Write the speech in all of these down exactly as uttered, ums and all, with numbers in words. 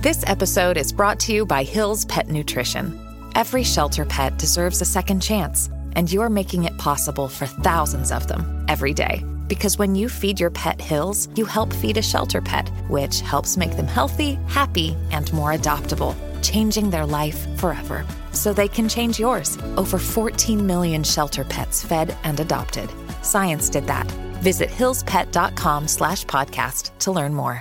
This episode is brought to you by Hill's Pet Nutrition. Every shelter pet deserves a second chance, and you're making it possible for thousands of them every day. Because when you feed your pet Hill's, you help feed a shelter pet, which helps make them healthy, happy, and more adoptable, changing their life forever. So they can change yours. Over fourteen million shelter pets fed and adopted. Science did that. Visit hillspet.com slash podcast to learn more.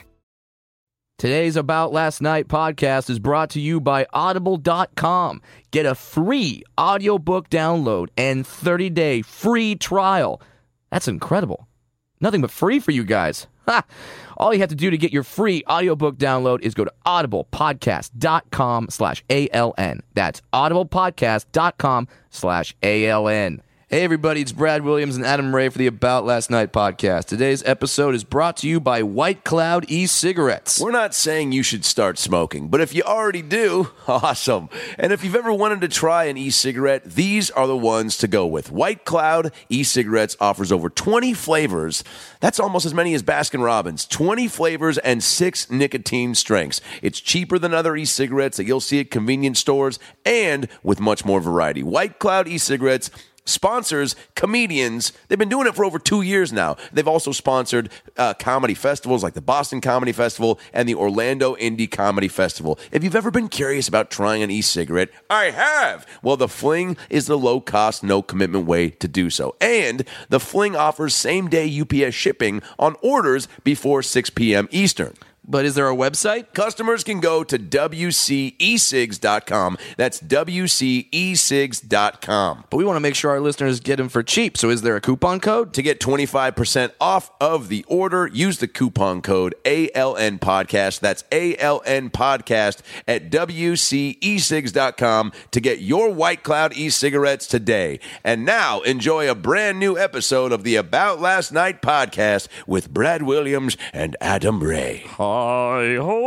Today's About Last Night podcast is brought to you by audible dot com. Get a free audiobook download and thirty-day free trial. That's incredible. Nothing but free for you guys. Ha! All you have to do to get your free audiobook download is go to audiblepodcast.com slash ALN. That's audiblepodcast.com slash ALN. Hey everybody, it's Brad Williams and Adam Ray for the About Last Night podcast. Today's episode is brought to you by White Cloud e-cigarettes. We're not saying you should start smoking, but if you already do, awesome. And if you've ever wanted to try an e-cigarette, these are the ones to go with. White Cloud e-cigarettes offers over twenty flavors. That's almost as many as Baskin-Robbins. twenty flavors and six nicotine strengths. It's cheaper than other e-cigarettes that you'll see at convenience stores and with much more variety. White Cloud e-cigarettes sponsors comedians. They've been doing it for over two years now. They've also sponsored uh, comedy festivals like the Boston Comedy Festival and the Orlando Indie Comedy Festival. If you've ever been curious about trying an e-cigarette, I have. Well, the Fling is the low-cost, no-commitment way to do so. And the Fling offers same-day U P S shipping on orders before six p.m. Eastern. But is there a website? Customers can go to W C E cigs dot com. That's W C E cigs dot com. But we want to make sure our listeners get them for cheap. So is there a coupon code? To get twenty-five percent off of the order, use the coupon code A L N Podcast. That's A L N Podcast at W C E cigs dot com to get your White Cloud e-cigarettes today. And now, enjoy a brand new episode of the About Last Night podcast with Brad Williams and Adam Ray. Hi-ho!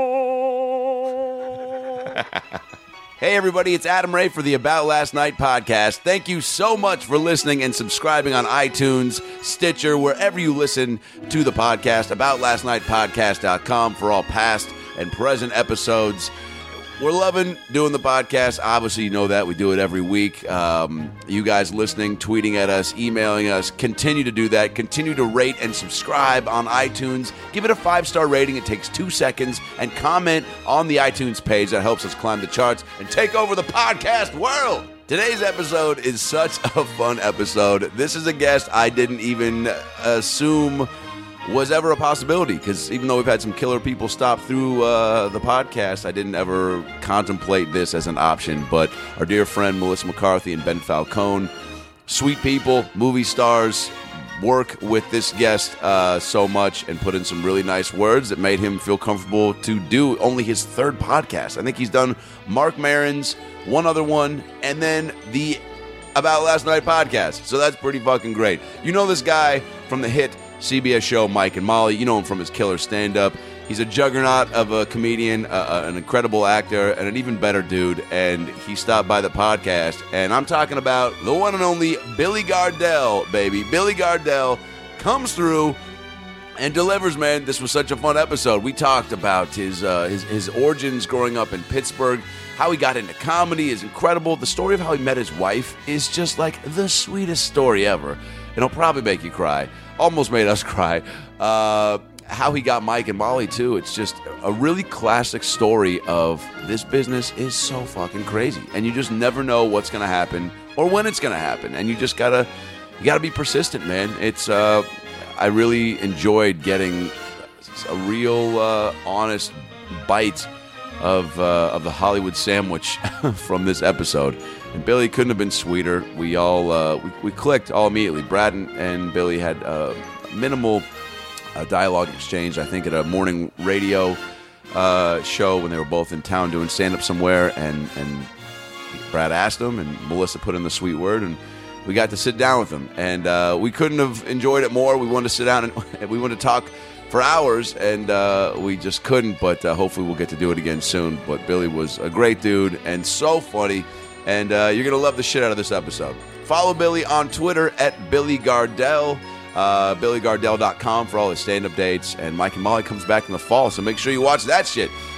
Hey everybody, it's Adam Ray for the About Last Night podcast. Thank you so much for listening and subscribing on iTunes, Stitcher, wherever you listen to the podcast. about last night podcast dot com for all past and present episodes. We're loving doing the podcast. Obviously, you know that. We do it every week. Um, you guys listening, tweeting at us, emailing us, continue to do that. Continue to rate and subscribe on iTunes. Give it a five-star rating. It takes two seconds. And comment on the iTunes page. That helps us climb the charts and take over the podcast world. Today's episode is such a fun episode. This is a guest I didn't even assume was ever a possibility, because even though we've had some killer people stop through uh, the podcast, I didn't ever contemplate this as an option. But our dear friend Melissa McCarthy and Ben Falcone, sweet people, movie stars, work with this guest uh, so much and put in some really nice words that made him feel comfortable to do only his third podcast. I think he's done Mark Maron's, one other one, and then the About Last Night podcast. So that's pretty fucking great. You know this guy from the hit C B S show Mike and Molly. You know him from his killer stand-up. He's a juggernaut of a comedian, uh, an incredible actor, and an even better dude. And he stopped by the podcast. And I'm talking about the one and only Billy Gardell, baby. Billy Gardell comes through and delivers, man. This was such a fun episode. We talked about his, uh, his, his origins growing up in Pittsburgh, how he got into comedy is incredible. The story of how he met his wife is just like the sweetest story ever. It'll probably make you cry. Almost made us cry. Uh, how he got Mike and Molly, too. It's just a really classic story of this business is so fucking crazy. And you just never know what's going to happen or when it's going to happen. And you just got to you gotta be persistent, man. It's uh, I really enjoyed getting a real uh, honest bite of uh, of the Hollywood sandwich from this episode. And Billy couldn't have been sweeter. We all uh, we, we clicked all immediately. Brad and, and Billy had uh, minimal uh, dialogue exchange, I think, at a morning radio uh, show when they were both in town doing stand-up somewhere. And, and Brad asked him, and Melissa put in the sweet word, and we got to sit down with him. And uh, we couldn't have enjoyed it more. We wanted to sit down, and we wanted to talk for hours, and uh, we just couldn't. But uh, hopefully we'll get to do it again soon. But Billy was a great dude and so funny. And uh, you're going to love the shit out of this episode. Follow Billy on Twitter at Billy Gardell, uh, billy gardell dot com for all his stand-up dates. And Mike and Molly comes back in the fall, so make sure you watch that shit.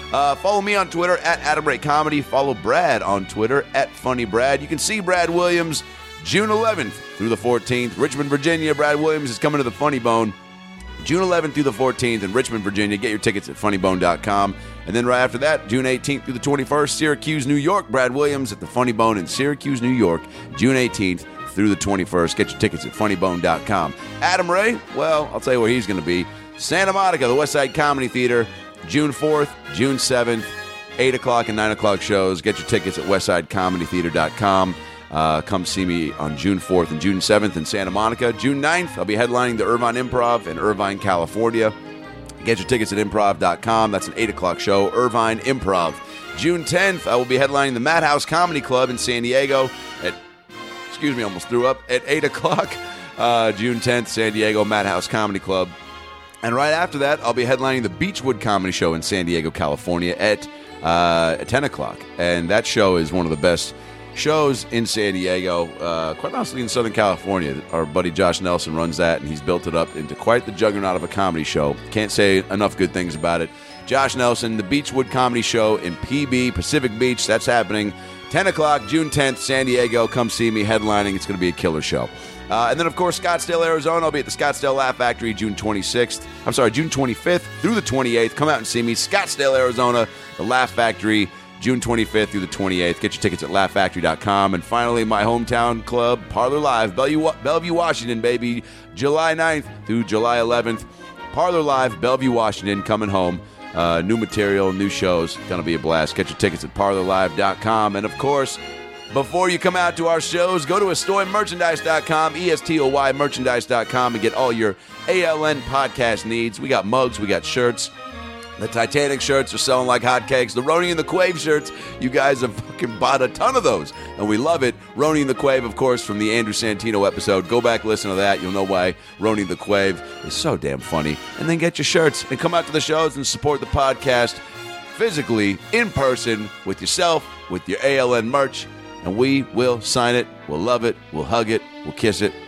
Uh, follow me on Twitter at Adam Ray Comedy. Follow Brad on Twitter at Funny Brad. You can see Brad Williams June eleventh through the fourteenth. Richmond, Virginia. Brad Williams is coming to the Funny Bone June eleventh through the fourteenth in Richmond, Virginia. Get your tickets at funny bone dot com. And then right after that, June eighteenth through the twenty-first, Syracuse, New York. Brad Williams at the Funny Bone in Syracuse, New York, June eighteenth through the twenty-first. Get your tickets at funny bone dot com. Adam Ray, well, I'll tell you where he's going to be. Santa Monica, the West Side Comedy Theater, June fourth, June seventh, eight o'clock and nine o'clock shows. Get your tickets at west side comedy theater dot com. Uh, come see me on June fourth and June seventh in Santa Monica. June ninth, I'll be headlining the Irvine Improv in Irvine, California. Get your tickets at improv dot com. That's an eight o'clock show, Irvine Improv. June tenth, I will be headlining the Madhouse Comedy Club in San Diego at, excuse me, almost threw up, at eight o'clock. Uh, June tenth, San Diego, Madhouse Comedy Club. And right after that, I'll be headlining the Beachwood Comedy Show in San Diego, California at, uh, at ten o'clock. And that show is one of the best shows in San Diego, uh, quite honestly in Southern California. Our buddy Josh Nelson runs that, and he's built it up into quite the juggernaut of a comedy show. Can't say enough good things about it. Josh Nelson, the Beachwood Comedy Show in P B, Pacific Beach. That's happening ten o'clock, June tenth, San Diego. Come see me headlining. It's going to be a killer show. Uh, and then, of course, Scottsdale, Arizona. I'll be at the Scottsdale Laugh Factory June twenty-sixth. I'm sorry, June twenty-fifth through the twenty-eighth. Come out and see me. Scottsdale, Arizona, the Laugh Factory, June twenty-fifth through the twenty-eighth. Get your tickets at laugh factory dot com. And finally, my hometown club, Parlor Live, Bellevue, Bellevue, Washington, baby. July ninth through July eleventh. Parlor Live, Bellevue, Washington, coming home. Uh, new material, new shows. Going to be a blast. Get your tickets at parlor live dot com. And, of course, before you come out to our shows, go to estoy merchandise dot com, E S T O Y merchandise dot com, and get all your A L N podcast needs. We got mugs, we got shirts. The Titanic shirts are selling like hotcakes. The Roni and the Quave shirts, you guys have fucking bought a ton of those, and we love it. Roni and the Quave, of course, from the Andrew Santino episode. Go back, listen to that. You'll know why Roni the Quave is so damn funny. And then get your shirts and come out to the shows and support the podcast physically, in person, with yourself, with your A L N merch, and we will sign it. We'll love it. We'll hug it. We'll kiss it.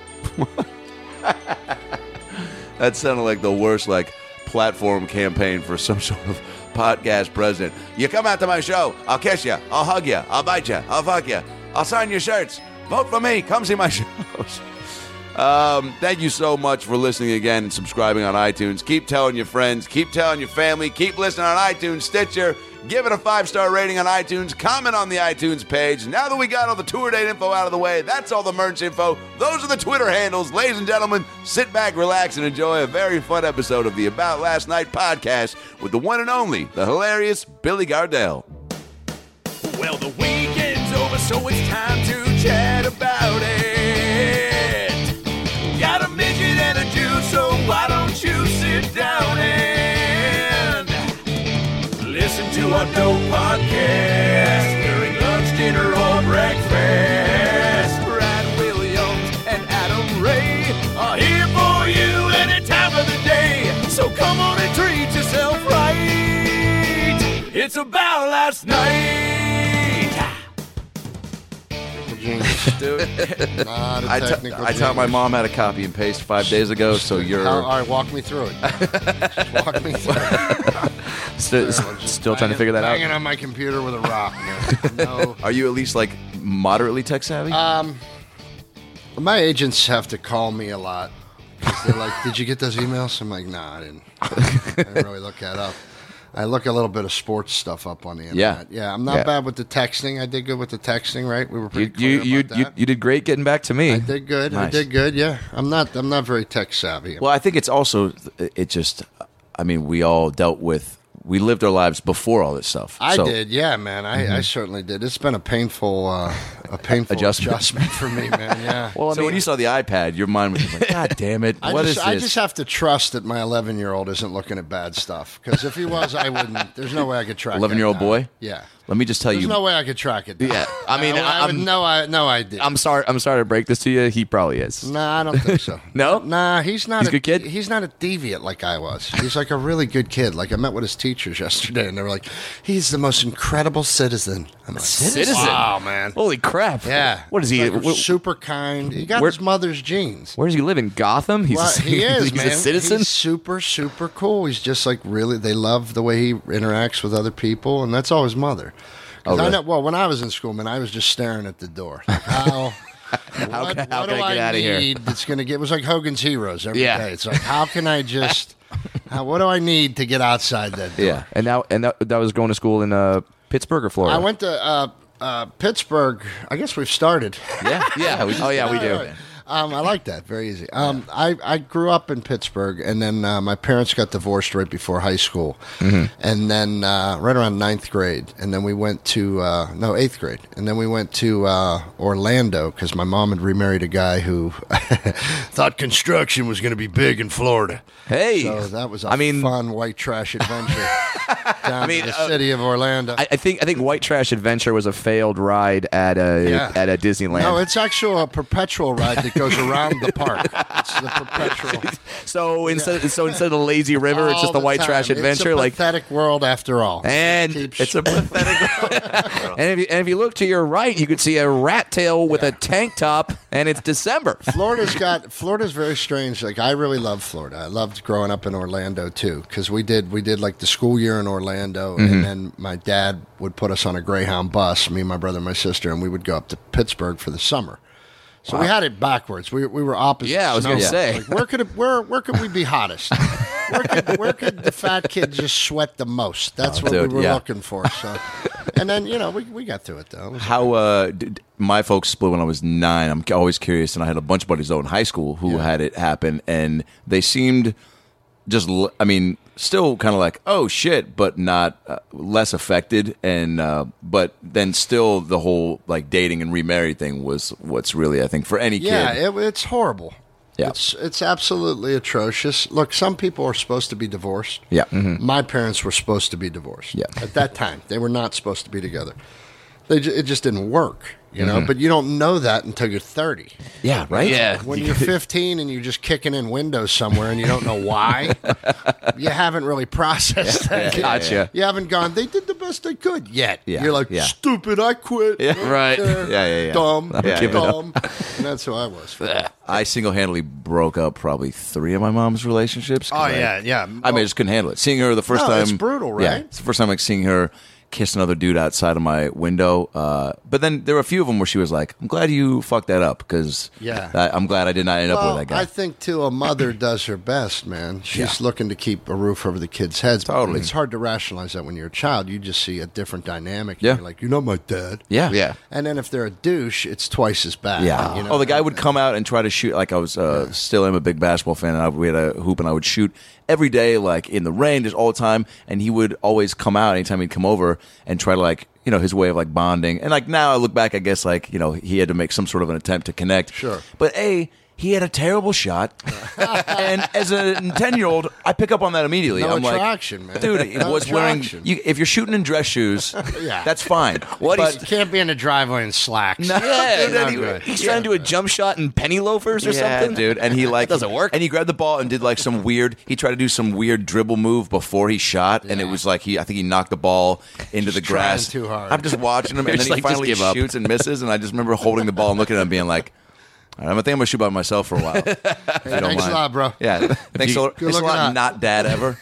That sounded like the worst, like, platform campaign for some sort of podcast president. You come out to my show, I'll kiss you, I'll hug you, I'll bite you, I'll fuck you, I'll sign your shirts. Vote for me. Come see my shows. Um, thank you so much for listening again and subscribing on iTunes. Keep telling your friends, keep telling your family, keep listening on iTunes, Stitcher. Give it a five-star rating on iTunes. Comment on the iTunes page. Now that we got all the tour date info out of the way, that's all the merch info. Those are the Twitter handles. Ladies and gentlemen, sit back, relax, and enjoy a very fun episode of the About Last Night podcast with the one and only, the hilarious Billy Gardell. Well, the weekend's over, so it's time to chat about it. Got a midget and a Jew, so why don't you sit down and listen to our dope podcast during lunch, dinner, or breakfast. Brad Williams and Adam Ray are here for you any time of the day. So come on and treat yourself right. It's About Last Night. Genius. Dude, Not a I, t- technical I taught my genius. mom how to copy and paste five days ago, so you're All right, walk me through it. Just walk me through it. Still, still trying to figure that out. Banging on my computer with a rock. No. Are you at least like moderately tech savvy? Um, my agents have to call me a lot. 'Cause they're like, "Did you get those emails?" I'm like, "Nah, I didn't. I didn't really look that up." I look a little bit of sports stuff up on the internet. Yeah. Yeah, I'm not Yeah. bad with the texting. I did good with the texting, right? We were You pretty you clear you, about you, that. you did great getting back to me. I did good. I Nice. did good. Yeah, I'm not. I'm not very tech savvy. Well, I think it's also, it just, I mean, we all dealt with, we lived our lives before all this stuff. I So- did, yeah, man. I, I certainly did. It's been a painful, uh, a painful Adjustment. adjustment. for me, man. Yeah. Well, I So mean, when you saw the iPad, your mind was like, God damn it, I what just, is I this? just have to trust that my eleven-year-old isn't looking at bad stuff. Because if he was, I wouldn't. There's no way I could track. eleven-year-old that down. boy? Yeah. Let me just tell There's you. no way I could track it down. Yeah, I mean, I, I would, I'm- no, I, no idea. I'm sorry. I'm sorry to break this to you. He probably is. Nah, I don't think so. No? Nah, he's not He's a a good kid? He's not a deviant like I was. He's like a really good kid. Like I met with his teachers yesterday, and they were like, "He's the most incredible citizen." I'm like, Citizen? Wow, man. Holy crap! crap. Yeah. What is he? Like, wh- super kind. He got Where- his mother's genes. Where does he live? In Gotham? He's Well, a, he is, he's man. a citizen? He's super, super cool. He's just like really, they love the way he interacts with other people, and that's all his mother. 'Cause Oh, really? I know, well, when I was in school, man, I was just staring at the door. Like, how, How what, can- how what can do I get outta here? need that's going to get, it was like Hogan's Heroes every day. Yeah. It's like, how can I just, how, what do I need to get outside that door? Yeah. And now, and that, that was going to school in uh, Pittsburgh or Florida? I went to uh, uh, Pittsburgh. I guess we've started. Yeah. Yeah. We, oh, yeah, we do. All right. Um, I like that. Very easy. Um, I, I grew up in Pittsburgh, and then uh, my parents got divorced right before high school. Mm-hmm. And then uh, right around ninth grade. And then we went to, uh, no, eighth grade. And then we went to uh, Orlando because my mom had remarried a guy who thought construction was going to be big in Florida. Hey. So that was a I mean, fun white trash adventure down mean, to the uh, city of Orlando. I, I think I think White Trash Adventure was a failed ride at a Yeah. at a Disneyland. No, it's actually a perpetual ride that goes around the park. It's the perpetual. so instead so instead of the lazy river, it's All just the White time. Trash Adventure. It's a like, pathetic world after all. and Keeps- it's a pathetic. and if you and if you look to your right, you could see a rat tail with a tank top, and it's December. Florida's got Florida's very strange. Like I really love Florida. I loved growing up in Orlando too because we did we did like the school year in Orlando, Mm-hmm. and then my dad would put us on a Greyhound bus, me, my brother, and my sister, and we would go up to Pittsburgh for the summer. So we had it backwards. We we were opposite. Yeah, I was gonna snow. say. Like, where could it, where where could we be hottest? Where could, where could the fat kid just sweat the most? That's Oh, what dude, we were yeah. looking for. So, and then you know we we got through it though. It was How uh, did, my folks split when I was nine. I'm always curious, and I had a bunch of buddies though in high school who Yeah. had it happen, and they seemed just. l- I mean, still kind of like, oh shit, but not uh, less affected, and uh, but then still the whole like dating and remarried thing was what's really I think for any Yeah, kid. it, it's horrible. Yeah. It's it's absolutely atrocious. Look, some people are supposed to be divorced. Yeah. My parents were supposed to be divorced. Yeah. At that time, they were not supposed to be together. They ju- it just didn't work, you Mm-hmm. know. But you don't know that until you're thirty. Yeah, right. Yeah. When you're fifteen and you're just kicking in windows somewhere and you don't know why, you haven't really processed that. yet. Gotcha. You haven't gone, they did the best they could yet. Yeah, You're like, yeah. stupid, I quit. Yeah. Don't Right. care. Yeah, yeah, yeah. Dumb. I'm giving up. dumb. And that's who I was. I single handedly broke up probably three of my mom's relationships. 'cause Oh, I- yeah, yeah. I mean, I just couldn't handle it. Seeing her the first No, time, it's brutal, right? Yeah, it's the first time like seeing her kiss another dude outside of my window. Uh, but then there were a few of them where she was like, "I'm glad you fucked that up because Yeah. I, I'm glad I did not end up Well, with that guy." I think too, a mother does her best, man. She's Yeah. looking to keep a roof over the kids' heads. Totally. It's hard to rationalize that when you're a child. You just see a different dynamic. Yeah. You're like, you're not my dad. yeah, Yeah. And then if they're a douche, it's twice as bad. Yeah. You know? Oh, the guy would come out and try to shoot. Like I was uh, still am a big basketball fan. And I, we had a hoop, and I would shoot every day, like in the rain, just all the time. And he would always come out anytime he'd come over and try to like, you know, his way of like bonding. And like now I look back, I guess like, you know, he had to make some sort of an attempt to connect. Sure. But A, he had a terrible shot. And as a ten year old, I pick up on that immediately. No I'm attraction, like, man. dude, he No was wearing, attraction. you, if you're shooting in dress shoes, Yeah. that's fine. What But- he's- You can't be in the driveway in slacks. No, Yeah, dude, not and he- good. He's trying to do a jump shot in penny loafers or yeah, something, dude. And he like That doesn't work. And he grabbed the ball and did like some weird. He tried to do some weird dribble move before he shot, and it was like he. I think he knocked the ball into Just the grass. trying too hard. I'm just watching him, You're and then just he like, just finally give up. shoots and misses. And I just remember holding the ball and looking at him, being like, "All right, I think I'm gonna shoot by myself for a while." If you don't Thanks mind. a lot, bro. Yeah, thanks a lot. Good Thanks a looking lot. out. Not dad ever.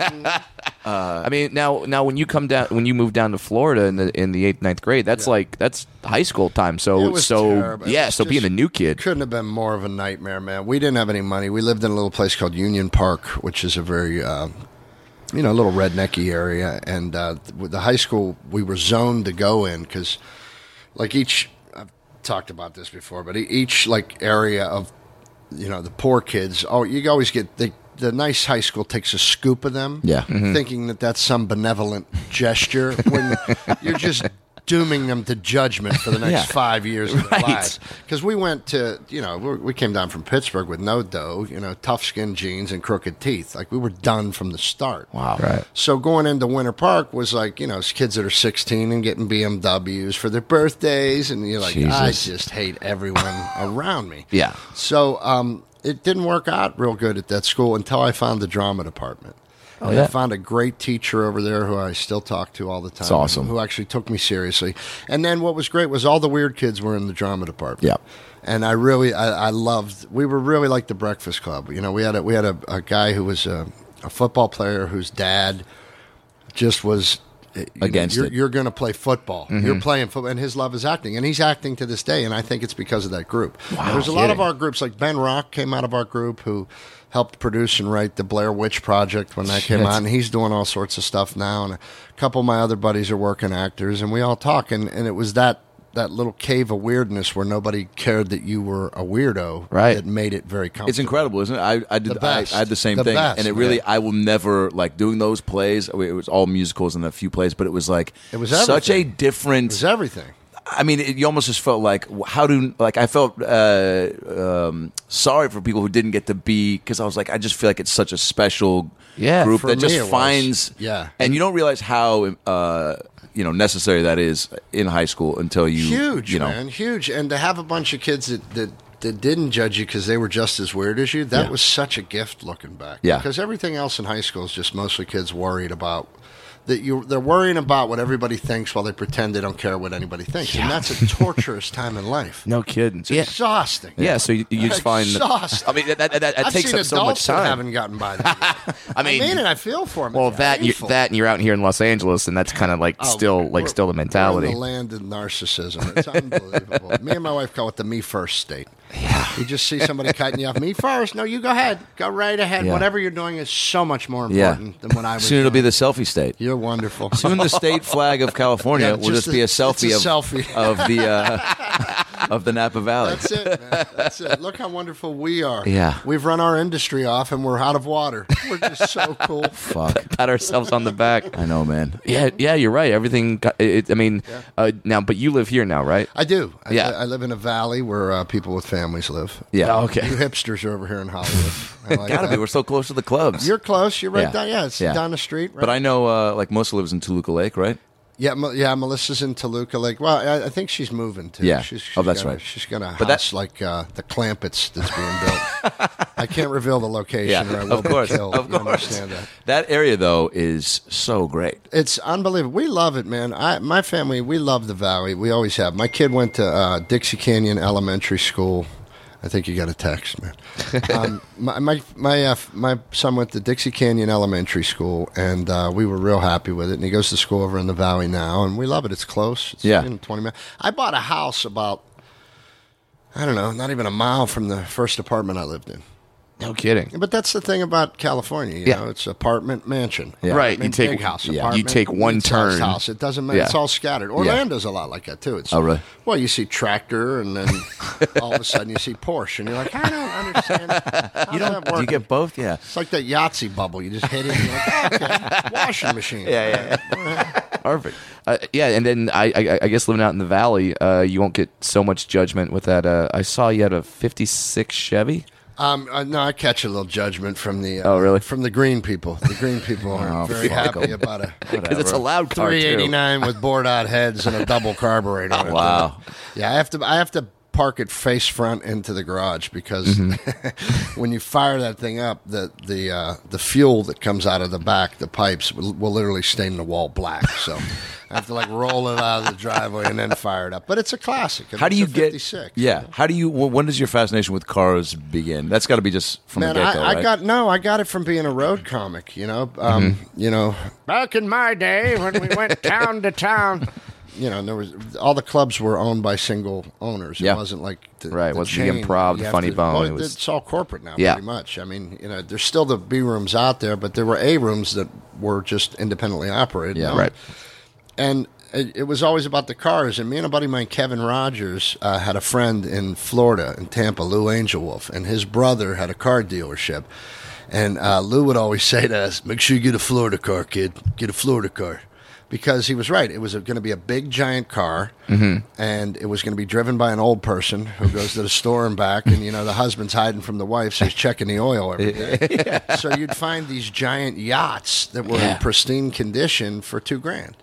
I mean, now now when you come down, when you move down to Florida in the in the eighth ninth grade, that's like that's high school time. So It was so terrible. It yeah, was so being a just- new kid, Couldn't have been more of a nightmare, man. We didn't have any money. We lived in a little place called Union Park, which is a very, uh, you know, little rednecky area. And uh, with the high school, we were zoned to go in because, like, each, I've talked about this before, but e- each, like, area of, you know, the poor kids, oh, you always get, the, the nice high school takes a scoop of them, Yeah. thinking that that's some benevolent gesture when you're just dooming them to judgment for the next Yeah. five years of their Right. lives. Because we went to, you know, we we came down from Pittsburgh with no dough, you know, tough skin jeans and crooked teeth. Like we were done from the start. Wow. Right. So going into Winter Park was like, you know, it's kids that are sixteen and getting B M Ws for their birthdays. And you're like, I Jesus. just hate everyone around me. yeah, So um, it didn't work out real good at that school until I found the drama department. Oh, and yeah. I found a great teacher over there who I still talk to all the time. That's awesome. Who actually took me seriously. And then what was great was all the weird kids were in the drama department. Yeah. And I really, I, I loved. We were really like the Breakfast Club. You know, we had a we had a, a guy who was a, a football player whose dad just was you Against know, you're, it. You're going to play football. Mm-hmm. You're playing football, and his love is acting, and he's acting to this day. And I think it's because of that group. Wow. There's a lot of Kidding. our groups, like Ben Rock came out of our group, who helped produce and write the Blair Witch Project when that came Shit. out, and he's doing all sorts of stuff now. And a couple of my other buddies are working actors, and we all talk, and, and it was that. that little cave of weirdness where nobody cared that you were a weirdo. Right. That made it very comfortable. It's incredible, isn't it? I, I did. The I, best. I had the same The thing, best, and it really. man. I will never like doing those plays. It was all musicals and a few plays, but it was like It was such a everything. different. It was everything. I mean, it, you almost just felt like how do like I felt uh, um, sorry for people who didn't get to be because I was like I just feel like it's such a special Yeah, group for that me just it was. finds Yeah. and you don't realize how uh, you know necessary that is in high school until you Huge, you know man, huge. And to have a bunch of kids that that, that didn't judge you because they were just as weird as you, that Yeah. was such a gift looking back. Yeah. Because everything else in high school is just mostly kids worried about. That you, they're worrying about what everybody thinks while they pretend they don't care what anybody thinks, and that's a torturous time in life. No kidding. It's Yeah. exhausting. Yeah, so you, you just find that. Exhausting. I mean, that, that, that, that I've takes seen up so much adults that time. haven't gotten by that. yet. I mean, I mean, and I feel for them. well, It's that and you're, painful. that and you're out here in Los Angeles, and that's kind of like Oh, still like we're- still the mentality. We're in the land of narcissism. It's unbelievable. Me and my wife call it the me first state. Yeah. You just see somebody cutting you off. Me first. No, you go ahead. Go right ahead. Yeah. Whatever you're doing is so much more yeah. important than when I was. soon it'll be young. the selfie state. You're wonderful. Soon the state flag of California Yeah, will just just be a- a selfie it's a of selfie. of the uh, of the Napa Valley. That's it, man. That's it. Look how wonderful we are. Yeah. We've run our industry off and we're out of water. We're just so cool. Fuck. Pat ourselves on the back. I know, man. Yeah, yeah, you're right. Everything. Got, it, I mean, uh, now, but you live here now, right? I do. I, Yeah. I live in a valley where uh, people with families live. Yeah. Oh, okay. You hipsters are over here in Hollywood. I like Gotta that. be. We're so close to the clubs. You're close. You're right Yeah. down. Yeah, it's Yeah. down the street. Right? But I know, uh, like, Melissa lives in Toluca Lake, right? Yeah, Mel- yeah. Melissa's in Toluca Lake. Well, I, I think she's moving too. Yeah. She's, she's Oh, that's got a- right. She's got a house But that- like uh, the Clampets that's being built. I can't reveal the location. or I will of course, be killed. of You course. understand that? That area though is so great. It's unbelievable. We love it, man. I, my family, we love the Valley. We always have. My kid went to uh, Dixie Canyon Elementary School. I think you got a text, man. Um, my my my, uh, my son went to Dixie Canyon Elementary School, and uh, we were real happy with it. And he goes to school over in the Valley now, and we love it. It's close. It's, Yeah. you know, twenty minutes. I bought a house about, I don't know, not even a mile from the first apartment I lived in. No kidding. But that's the thing about California. You Yeah. know, it's apartment, mansion. Yeah. Right, you Apartment, take- big house. yeah, you Apartment, take one mid-sized turn. House. It doesn't matter. Yeah. It's all scattered. Orlando's a lot like that too. It's, Oh, really? Well, you see tractor, and then all of a sudden you see Porsche, and you're like, I don't understand. How You does don't. that work? You get both. Yeah. It's like that Yahtzee bubble. You just hit it. And you're like, okay, washing machine. Yeah. Yeah. Perfect. Uh, yeah, and then I, I, I guess living out in the valley, uh, you won't get so much judgment with that. Uh, I saw you had a fifty-six Chevy. Um, uh, no, I catch a little judgment from the. Uh, Oh, really? From the green people. The green people aren't Oh, very fuck happy 'em. about a. Because it's a loud car, three too. eighty-nine with bored out heads and a double carburetor. on it. Wow. Yeah, I have to. I have to park it face front into the garage because Mm-hmm. when you fire that thing up, the the uh, the fuel that comes out of the back, the pipes will, will literally stain the wall black. So I have to like roll it out of the driveway and then fire it up. But it's a classic. How do It's you a get? fifty-six? Yeah. How do you? wh- When does your fascination with cars begin? That's got to be just from Man, the get go, I, I right? got no. I got it from being a road comic. You know, um, Mm-hmm. you know, back in my day when we went town to town. You know, there was all the clubs were owned by single owners. It Yeah. wasn't like the, Right, it the wasn't the chain. Improv, You the have Funny to- Bone, well, it was- it's all corporate now, Yeah. pretty much. I mean, you know, there's still the B rooms out there, but there were A rooms that were just independently operated. Yeah. Um, Right. And it, it was always about the cars. And me and a buddy of mine, Kevin Rogers, uh, had a friend in Florida, in Tampa, Lou Angelwolf, and his brother had a car dealership. And uh, Lou would always say to us, make sure you get a Florida car, kid. Get a Florida car. Because he was right. It was going to be a big, giant car, Mm-hmm. and it was going to be driven by an old person who goes to the store and back, and, you know, the husband's hiding from the wife, so he's checking the oil every day. So you'd find these giant yachts that were Yeah. in pristine condition for two grand.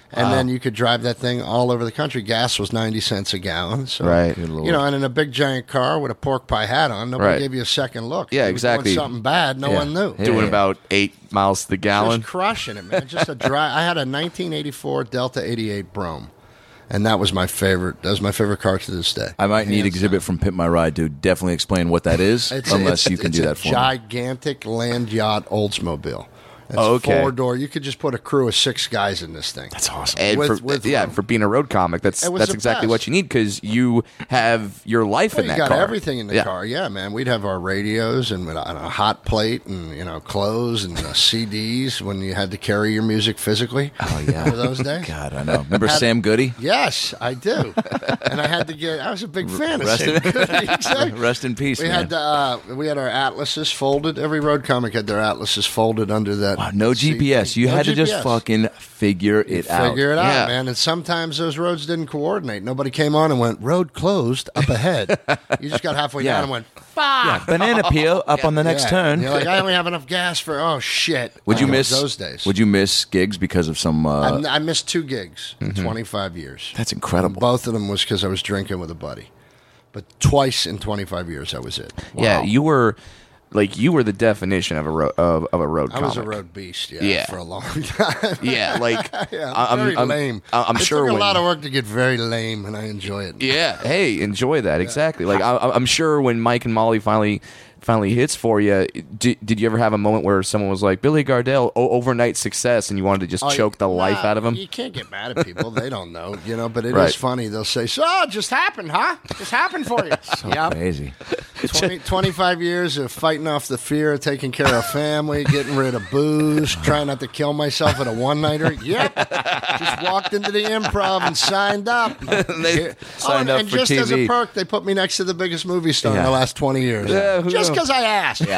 And Wow. then you could drive that thing all over the country. Gas was ninety cents a gallon. So, Right. you know, and in a big giant car with a pork pie hat on, nobody Right. gave you a second look. Yeah, You were exactly. Doing something bad, no Yeah. one knew. Yeah. Doing about eight miles to the gallon. Just crushing it, man. Just a dry. I had a nineteen eighty-four Delta eighty-eight Brougham, and that was my favorite. That was my favorite car to this day. I might need Hands Exhibit down. from Pimp My Ride to definitely explain what that is, It's, unless it's- you can it's do a that for me. gigantic land yacht Oldsmobile. It's Oh, okay. four door. You could just put a crew of six guys in this thing. That's awesome. And With- for, with yeah, room. for being a road comic, that's It was that's the exactly best. what you need because you have your life Well, in you that got car. everything in the Yeah. car, yeah, man. We'd have our radios and, and a hot plate and you know clothes and uh, C Ds when you had to carry your music physically. Oh yeah, Remember those days? God, I know. Remember Had- Sam Goody? Yes, I do. And I had to get. I was a big fan of Rest Sam in- Goody. Exactly. Rest in peace, We man. had uh, we had our atlases folded. Every road comic had their atlases folded under that. Wow, no G P S. You No had to G P S. just fucking figure it out. Figure it out, Yeah. man. And sometimes those roads didn't coordinate. Nobody came on and went, road closed up ahead. You just got halfway Yeah. down and went, Yeah, banana peel up on the next yeah. turn. You're like, I only have enough gas for, oh, shit. Would you Oh, miss those days? Would you miss gigs because of some? Uh, I, I missed two gigs in twenty-five years. that's incredible. Both of them was because I was drinking with a buddy. But twice in twenty-five years, that was it. Yeah, you were like you were the definition of a road of, of a road I comic. was a road beast, yeah, Yeah. for a long time. Yeah, like yeah, I'm, very I'm, lame. I'm it sure took a when, lot of work to get very lame, and I enjoy it. Yeah, hey, enjoy that exactly. Like I, I'm sure when Mike and Molly finally finally hits for you, did, did you ever have a moment where someone was like Billy Gardell, o- overnight success, and you wanted to just Oh, choke the nah, life out of him? You can't get mad at people; they don't know, you know. But it is Right. funny. They'll say, "So, oh, it just happened, huh? Just happened for you." so Yep. crazy. twenty, twenty-five years of fighting off the fear of taking care of family, getting rid of booze, trying not to kill myself at a one-nighter. Yep. Just walked into the Improv and signed up. They signed oh, up and for just T as a V. perk, they put me next to the biggest movie star in Yeah. the last twenty years. Yeah, who just knows? because I asked. Yeah.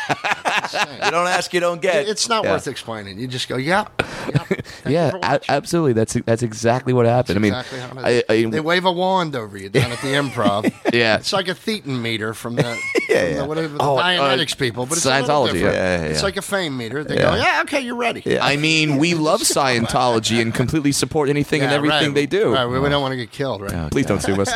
You don't ask, you don't get. It's not Yeah. worth explaining. You just go, yep. yep. Thank you Yeah, for a- watching. absolutely. That's that's exactly what happened. Exactly I how mean, it is. I, I, they wave a wand over you down at the Improv. Yeah. It's like a Thetan meter from the, from yeah. the, whatever, the Oh, uh, Dianetics people, but it's a little Scientology, different. yeah, yeah, It's yeah. like a fame meter. They Yeah. go, yeah, okay, you're ready. I mean, we love Scientology and completely support anything and Yeah, everything right. they do. Right, we, we don't want to get killed, right? Please don't sue us.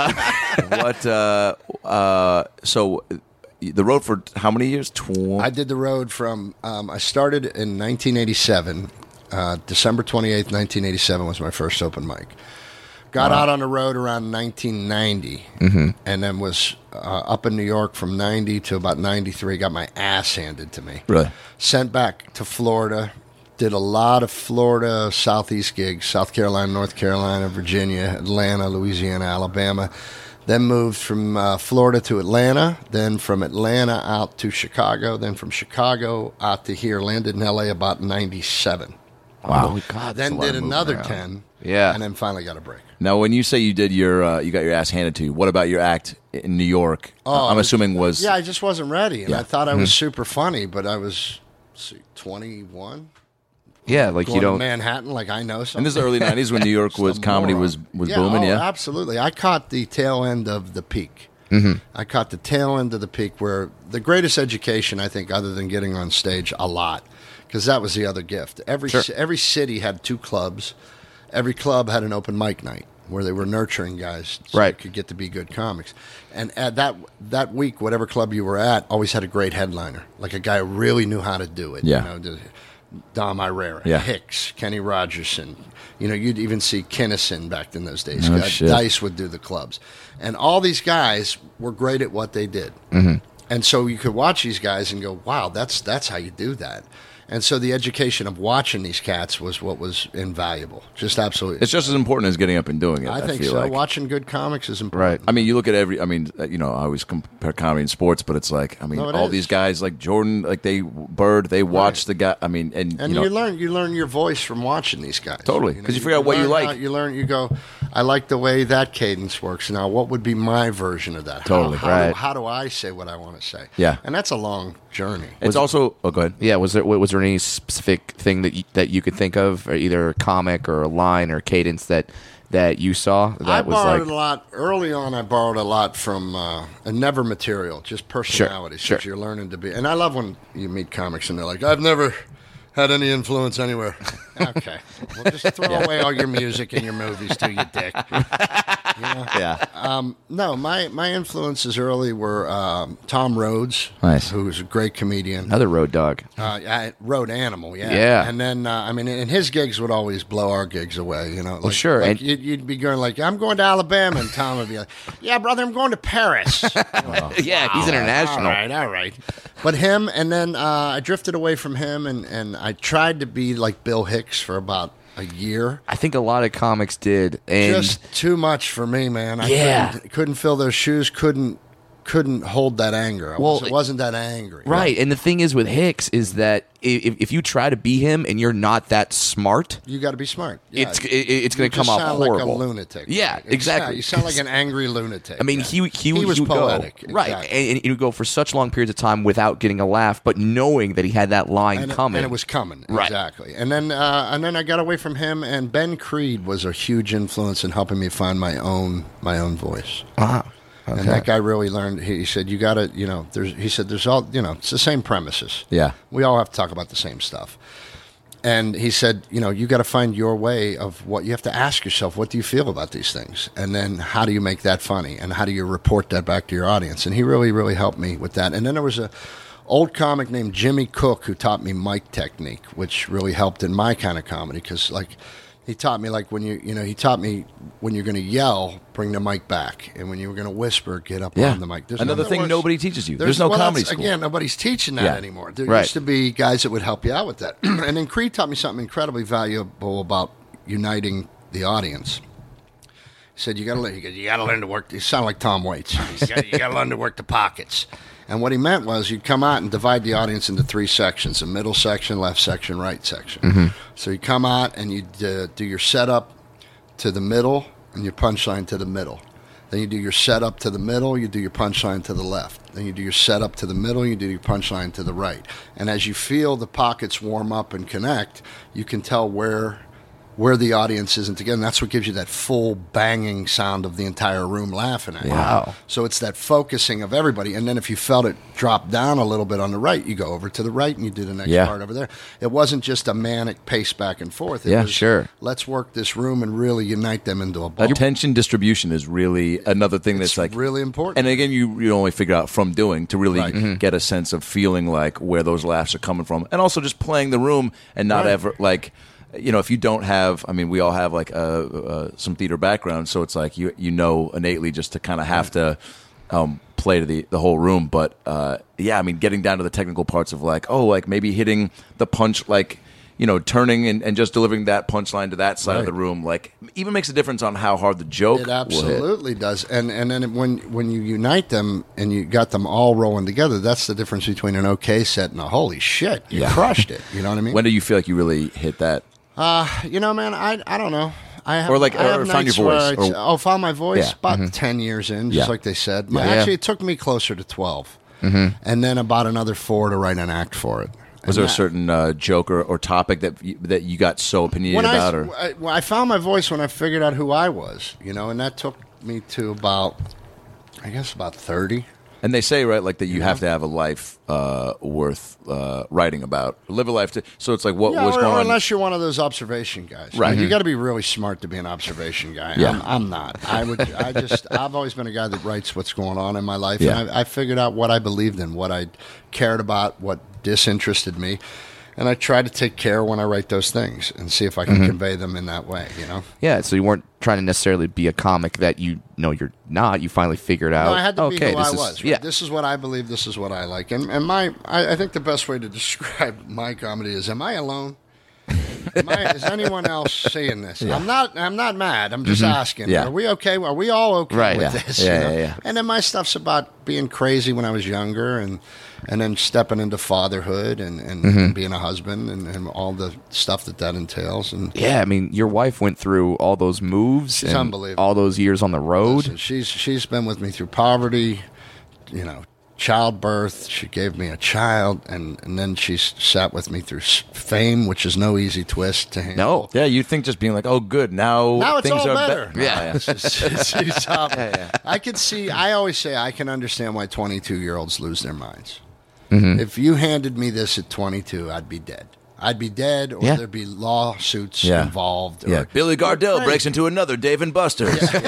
What? Uh, uh, so the road for how many years? Tw- I did the road from, um, I started in nineteen eighty-seven. Uh, December twenty-eighth, nineteen eighty-seven was my first open mic. Got out on the road around nineteen ninety, Mm-hmm. and then was uh, up in New York from ninety to about ninety-three. Got my ass handed to me. Really? Sent back to Florida. Did a lot of Florida Southeast gigs, South Carolina, North Carolina, Virginia, Atlanta, Louisiana, Alabama. Then moved from uh, Florida to Atlanta. Then from Atlanta out to Chicago. Then from Chicago out to here. Landed in L A about ninety-seven. Wow. Oh, God, that's a Then lot did of moving another around. ten. Yeah. And then finally got a break. Now, when you say you did your, uh, you got your ass handed to you. What about your act in New York? Oh, I'm assuming was Yeah, I just wasn't ready. And Yeah. I thought I Mm-hmm. was super funny, but I was let's see, twenty-one. Yeah, like Going you to don't. Manhattan like I know something. And this is the early nineties when New York was Some comedy moron. was was yeah, booming. oh, Yeah, absolutely. I caught the tail end of the peak. Mm-hmm. I caught the tail end of the peak where the greatest education, I think, other than getting on stage a lot, because that was the other gift. Every Sure. ci- every city had two clubs. Every club had an open mic night where they were nurturing guys so Right. they could get to be good comics. And at that that week, whatever club you were at, always had a great headliner, like a guy who really knew how to do it. Yeah. You know, the- Dom Irera, Yeah. Hicks, Kenny Rogerson. You know, you'd even see Kinnison back in those days. Oh, Uh, shit. Dice would do the clubs. And all these guys were great at what they did. Mm-hmm. And so you could watch these guys and go, wow, that's that's how you do that. And so the education of watching these cats was what was invaluable. Just absolutely. it's just as important as getting up and doing it. I I, think feel so. like. Watching good comics is important. Right. I mean, you look at every. I mean, uh, you know, I always compare comedy and sports, but it's like, I mean, No, it all is. these guys like Jordan, like they Bird, they watch the guy. I mean, and, And you you, know, learn you learn your voice from watching these guys. Totally, 'cause you figure out what you learn like. how- you learn. You go. I like the way that cadence works. Now, what would be my version of that? How- Totally, how, right. Do, how do I say what I want to say? Yeah. and that's a long journey. it's also. Oh, go ahead. Yeah, was there was there any specific thing that you, that you could think of, or either a comic or a line or cadence that that you saw that I was borrowed like a lot early on. I borrowed a lot from uh, and never material, just personalities. sure. that you're learning to be. And I love when you meet comics and they're like, "I've never had any influence anywhere. Okay. Well, just throw away all your music and your movies too, you dick. You know? Yeah. Um, no, my, my influences early were um, Tom Rhodes, Nice. who was a great comedian. Another road dog. Uh, I, road animal, yeah. Yeah. And then, uh, I mean, and his gigs would always blow our gigs away, you know. Like, sure, Like and- you'd, you'd be going like, I'm going to Alabama, and Tom would be like, yeah, brother, I'm going to Paris. Yeah, he's international. All right, all right. But him, and then uh, I drifted away from him, and, and I tried to be like Bill Hicks for about a year. I think a lot of comics did, and Just too much for me, man. I Yeah. couldn't, couldn't fill those shoes, couldn't couldn't hold that anger. I Well, wasn't, wasn't that angry. right. And the thing is with Hicks is that if, if you try to be him and you're not that smart, You got to be smart. Yeah. it's it, it's going You to come just out sound horrible. like a lunatic. Yeah, Right. exactly. You sound like an angry lunatic. I mean, Yeah. he he, would- was he would poetic. go right, exactly. and, and he would go for such long periods of time without getting a laugh, but knowing that he had that line and, it- coming. and it was coming. Right. Exactly. And then uh, and then I got away from him, and Ben Creed was a huge influence in helping me find my own my own voice. Ah, And okay. that guy really learned. He, he said, "You got to, you know." There's, he said, "There's all, you know, it's the same premises. Yeah. we all have to talk about the same stuff." And he said, "You know, you got to find your way of what you have to ask yourself. What do you feel about these things? And then how do you make that funny? And how do you report that back to your audience?" And he really, really helped me with that. And then there was a old comic named Jimmy Cook who taught me mic technique, which really helped in my kind of comedy because, like. He taught me like when you you know he taught me when you're going to yell, bring the mic back, and when you were going to whisper, get up Yeah. on the mic. There's Another nothing thing worse- nobody teaches you. There's, no well, comedy that's- school. Again, nobody's teaching that Yeah. anymore. There Right. used to be guys that would help you out with that. And then Creed taught me something incredibly valuable about uniting the audience. He said, "You got to learn. You got to learn to work." You sound like Tom Waits. You got to learn to work the pockets. And what he meant was you'd come out and divide the audience into three sections: a middle section, left section, right section. Mm-hmm. So you come out and you uh, do your setup to the middle and your punchline to the middle. Then you do your setup to the middle, you do your punchline to the left. Then you do your setup to the middle, you do your punchline to the right. And as you feel the pockets warm up and connect, you can tell where where the audience is. And again, that's what gives you that full banging sound of the entire room laughing at you. Wow. So it's that focusing of everybody. And then if you felt it drop down a little bit on the right, you go over to the right and you do the next Yeah. part over there. It wasn't just a manic pace back and forth. It Yeah, was, sure. Let's work this room and really unite them into a ball. Attention distribution is really another thing that's It's like really important. And again, you you only figure out from doing to really Right. Mm-hmm. get a sense of feeling like where those laughs are coming from, and also just playing the room and not Right. ever like. You know, if you don't have, I mean, we all have like uh, uh, some theater background, so it's like you you know innately just to kind of have to um, play to the, the whole room. But uh, yeah, I mean, getting down to the technical parts of like, oh, like maybe hitting the punch, like, you know, turning and, and just delivering that punchline to that side of Right. the room, like even makes a difference on how hard the joke It will hit. absolutely does, and and then when when you unite them and you got them all rolling together, that's the difference between an okay set and a holy shit, you Yeah. crushed it. You know what I mean? When do you feel like you really hit that? uh, you know, man, I I don't know. I have, Or like- I have or find your nights where voice, I- or- oh, found my voice Yeah. about ten years in, just Yeah. like they said. My, Yeah. Actually, it took me closer to twelve, and then about another four to write an act for it. Was And there a that- certain uh, joke or, or topic that you, that you got so opinionated when I, about? Or I, well, I found my voice when I figured out who I was, you know, and that took me to about, I guess, about thirty. and they say right like that you have to have a life uh, worth uh, writing about, live a life. To, so it's like what Yeah, was or, going or on? unless you're one of those observation guys, Right. You got to be really smart to be an observation guy. Yeah. I'm, I'm not. I would. I just. I've always been a guy that writes what's going on in my life, Yeah. and I, I figured out what I believed in, what I cared about, what disinterested me, and I try to take care when I write those things and see if I can Mm-hmm. convey them in that way. You know. Yeah, so you weren't trying to necessarily be a comic that you know you're not. You finally figured out. No, I had to okay, be who this I is, was. Right? Yeah, This is what I believe. This is what I like. And and my, I, I think the best way to describe my comedy is: Am I alone? Am I, is anyone else seeing this? I'm not. I'm not mad. I'm just asking. Mm-hmm. Yeah. Are we okay? Are we all okay Right, with yeah. this? Yeah, you know? yeah, yeah. And then my stuff's about being crazy when I was younger, and and then stepping into fatherhood and, and, Mm-hmm. and being a husband and, and all the stuff that that entails. And yeah. I mean, your wife went through all those moves. She's and unbelievable. All those years on the road. Listen, she's she's been with me through poverty, you know, childbirth. She gave me a child, and, and then she's sat with me through s- fame, which is no easy twist to handle. No. yeah, you'd think just being like, oh, good, now Now it's things all are better. be- Yeah. She's- she's up. I could see. I always say I can understand why twenty-two year olds lose their minds. Mm-hmm. If you handed me this at twenty-two, I'd be dead. I'd be dead, or Yeah. there'd be lawsuits Yeah. involved. Or, Yeah, Billy Gardell Right. breaks into another Dave and Buster's. Just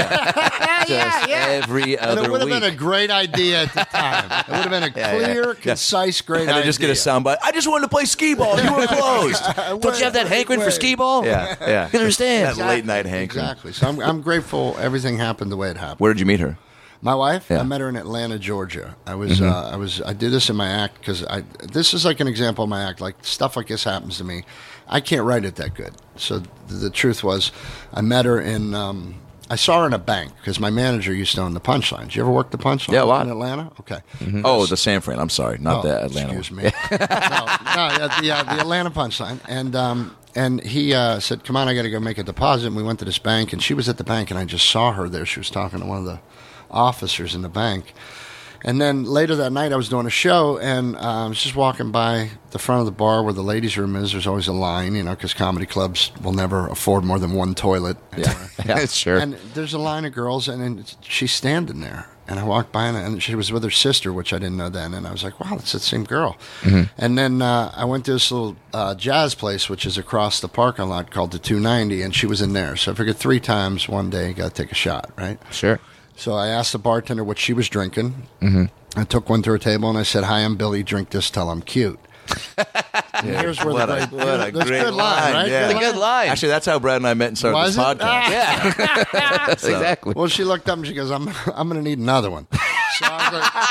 every And other it would have week. been a great idea at the time. It would have been a clear, concise, great and idea. I just get a soundbite. I just wanted to play skee ball. You were closed. Don't you have that hankering for skee ball? yeah, yeah. You can understand. That late night hankering. Exactly. So I'm, I'm grateful everything happened the way it happened. Where did you meet her? My wife, Yeah. I met her in Atlanta, Georgia. I was, uh, I was, I did this in my act because I. This is like an example of my act. Like stuff like this happens to me. I can't write it that good. So th- the truth was, I met her in. Um, I saw her in a bank because my manager used to own the Punchline. Did you ever work the Punchline? Yeah, a lot. In Atlanta. Okay. Oh, the San Fran. I'm sorry, not Oh, the Atlanta excuse one. me. no, no, yeah, the, uh, the Atlanta Punchline, and um, and he uh, said, "Come on, I got to go make a deposit." And we went to this bank, and she was at the bank, and I just saw her there. She was talking to one of the officers in the bank. And then later that night, I was doing a show, and uh, I was just walking by the front of the bar where the ladies' room is. There's always a line, you know, because comedy clubs will never afford more than one toilet. Yeah, yeah, sure. And there's a line of girls, and then she's standing there. And I walked by, and, and she was with her sister, which I didn't know then. And I was like, wow, that's the same girl. Mm-hmm. And then uh, I went to this little uh, jazz place, which is across the parking lot, called the two ninety, and she was in there. So I figured three times one day, got to take a shot, right? Sure. So I asked the bartender what she was drinking. Mm-hmm. I took one to her table, and I said, hi, I'm Billy. Drink this till I'm cute. And here's where What the a- great, what a that's great good line, line, right? yeah. That's a good line. Actually, that's how Brad and I met and started Was this it? podcast. Yeah. Exactly. Well, she looked up and she goes, I'm, I'm going to need another one. So I was like,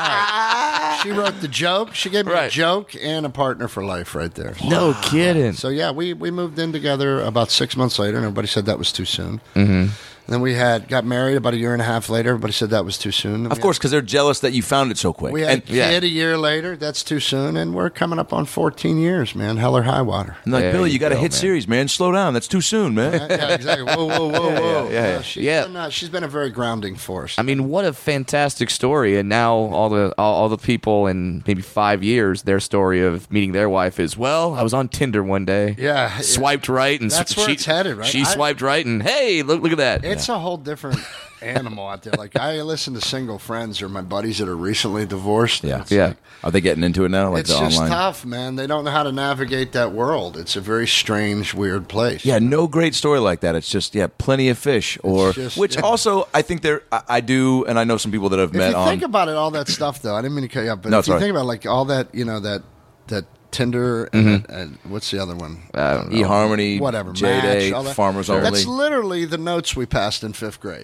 all right. She wrote the joke. She gave me a Right. joke and a partner for life right there. No kidding. So, yeah, we, we moved in together about six months later, and everybody said that was too soon. Mm-hmm. And then we had got married about a year and a half later. Everybody said that was too soon. And Of we course, because they're jealous that you found it so quick. had, we had and, a kid yeah. a year later. That's too soon. And we're coming up on fourteen years, man. Hell or high water. and like, There Billy, you you got a go, hit man. series, man. Slow down. That's too soon, man. Yeah, yeah, exactly. Whoa, whoa, whoa, whoa. yeah, yeah. she's Yeah. Been, uh, she's been a very grounding force. I mean, what a fantastic story! And now all the all, all the people in maybe five years, their story of meeting their wife is, well, I was on Tinder one day, Yeah, yeah. swiped right, and That's she, where it's headed, right? She I- swiped right, and hey, look look at that! It's a whole different animal out there. Like I listen to single friends or my buddies that are recently divorced. Yeah. It's Yeah. like- Are they getting into it now? Like it's the just online? tough, man. They don't know how to navigate that world. It's a very strange, weird place. Yeah, no great story like that. It's just yeah, plenty of fish, or just- which yeah. also I think there I, I do, and I know some people that have If met you on. think about it, all that stuff, though, I didn't mean to cut you up, but No, if it's you all right. think about like all that, you know, that that Tinder and, that, and what's the other one? I don't know. eHarmony, Whatever, J Day, Match, all that. Farmers Only. That's literally the notes we passed in fifth grade.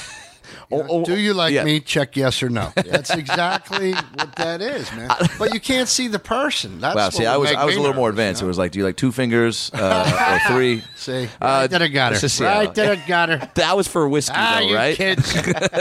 Oh, oh, Do you like yeah. me? Check yes or no. That's exactly what that is, man. But you can't see the person. That's Wow, what see, would I was make I was me a little more nervous, advanced. you It know? was like, do you like two fingers uh, or three? See, Uh, right that I got this her. is Seattle. Right that I got her. That was for whiskey, Ah, though, you right? kids.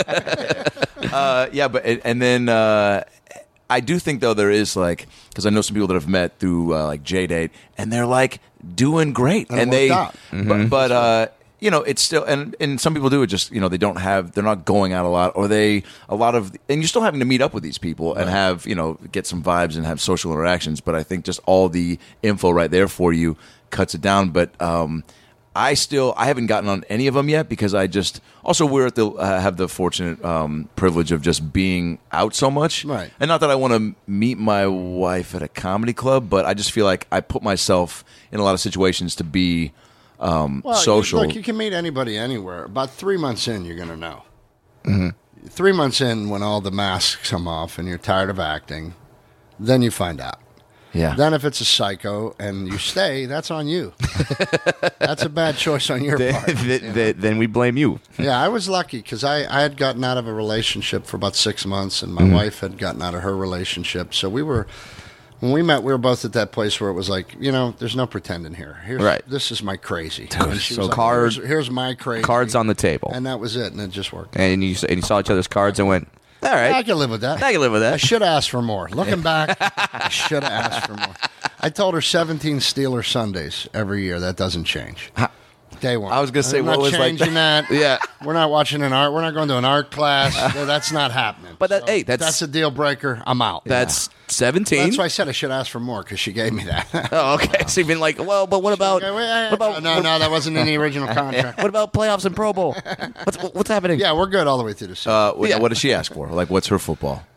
Uh, yeah, but and then uh, I do think though there is like because I know some people that have met through uh, like J Date, and they're like doing great, And it and they, worked out. but, but uh, you know, it's still and and some people do it just you know they don't have they're not going out a lot, or they a lot of and you're still having to meet up with these people and have you know get some vibes and have social interactions. But I think just all the info right there for you cuts it down. But um, I still I haven't gotten on any of them yet because I just also we're at the uh, have the fortunate um, privilege of just being out so much, Right. And not that I want to meet my wife at a comedy club, but I just feel like I put myself in a lot of situations to be um, Well, social. You, look, you can meet anybody anywhere. About three months in, you're going to know. Mm-hmm. Three months in, when all the masks come off and you're tired of acting, then you find out. yeah, Then if it's a psycho and you stay, that's on you. That's a bad choice on your Th- part. th- th- then we blame you. Yeah, I was lucky because I, I had gotten out of a relationship for about six months, and my Mm-hmm. wife had gotten out of her relationship. So we were, when we met, we were both at that place where it was like, you know, there's no pretending here. Here's, Right. This is my crazy. And she so was like, card- here's, here's my crazy. Cards on the table, And that was it, and it just worked. and you and you saw each other's cards and went, all I right, can live with that. I can live with I that. should have asked for more. Looking back, I should have asked for more. I told her seventeen Steeler Sundays every year. That doesn't change. Day one. I was gonna say, I'm what not was like changing that. Yeah. We're not watching an art. We're not going to an art class. That's not happening. But that- hey, that's- that's a deal breaker. I'm out. That's seventeen. That's why I said I should ask for more because she gave me that. Oh, okay. So you've been like, well, but what about Okay, wait, what about no, no, that wasn't in the original contract. what about playoffs and Pro Bowl? What's what's happening? Yeah, we're good all the way through the season. uh, what, Yeah. what does she ask for? Like, what's her football?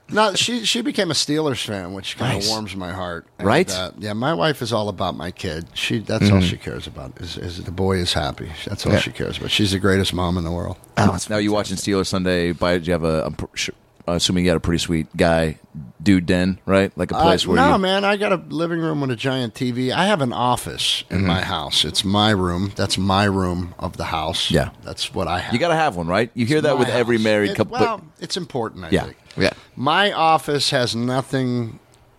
No, she she became a Steelers fan, which kind of Nice. warms my heart. And, Right? Uh, yeah, my wife is all about my kid. She that's Mm-hmm. all she cares about. Is, is the boy is happy. That's all Yeah. she cares about. She's the greatest mom in the world. Oh, it's Now you watching Steelers Sunday? By do you have a? I'm pr- sure- assuming you got a pretty sweet guy, dude den, right? Like a place Uh, where no, you. man, I got a living room with a giant T V. I have an office in my house. It's my room. That's my room of the house. Yeah. That's what I have. You got to have one, right? You hear that My with every house. married It- couple. Well, it's important, I Yeah. think. yeah. My office has nothing,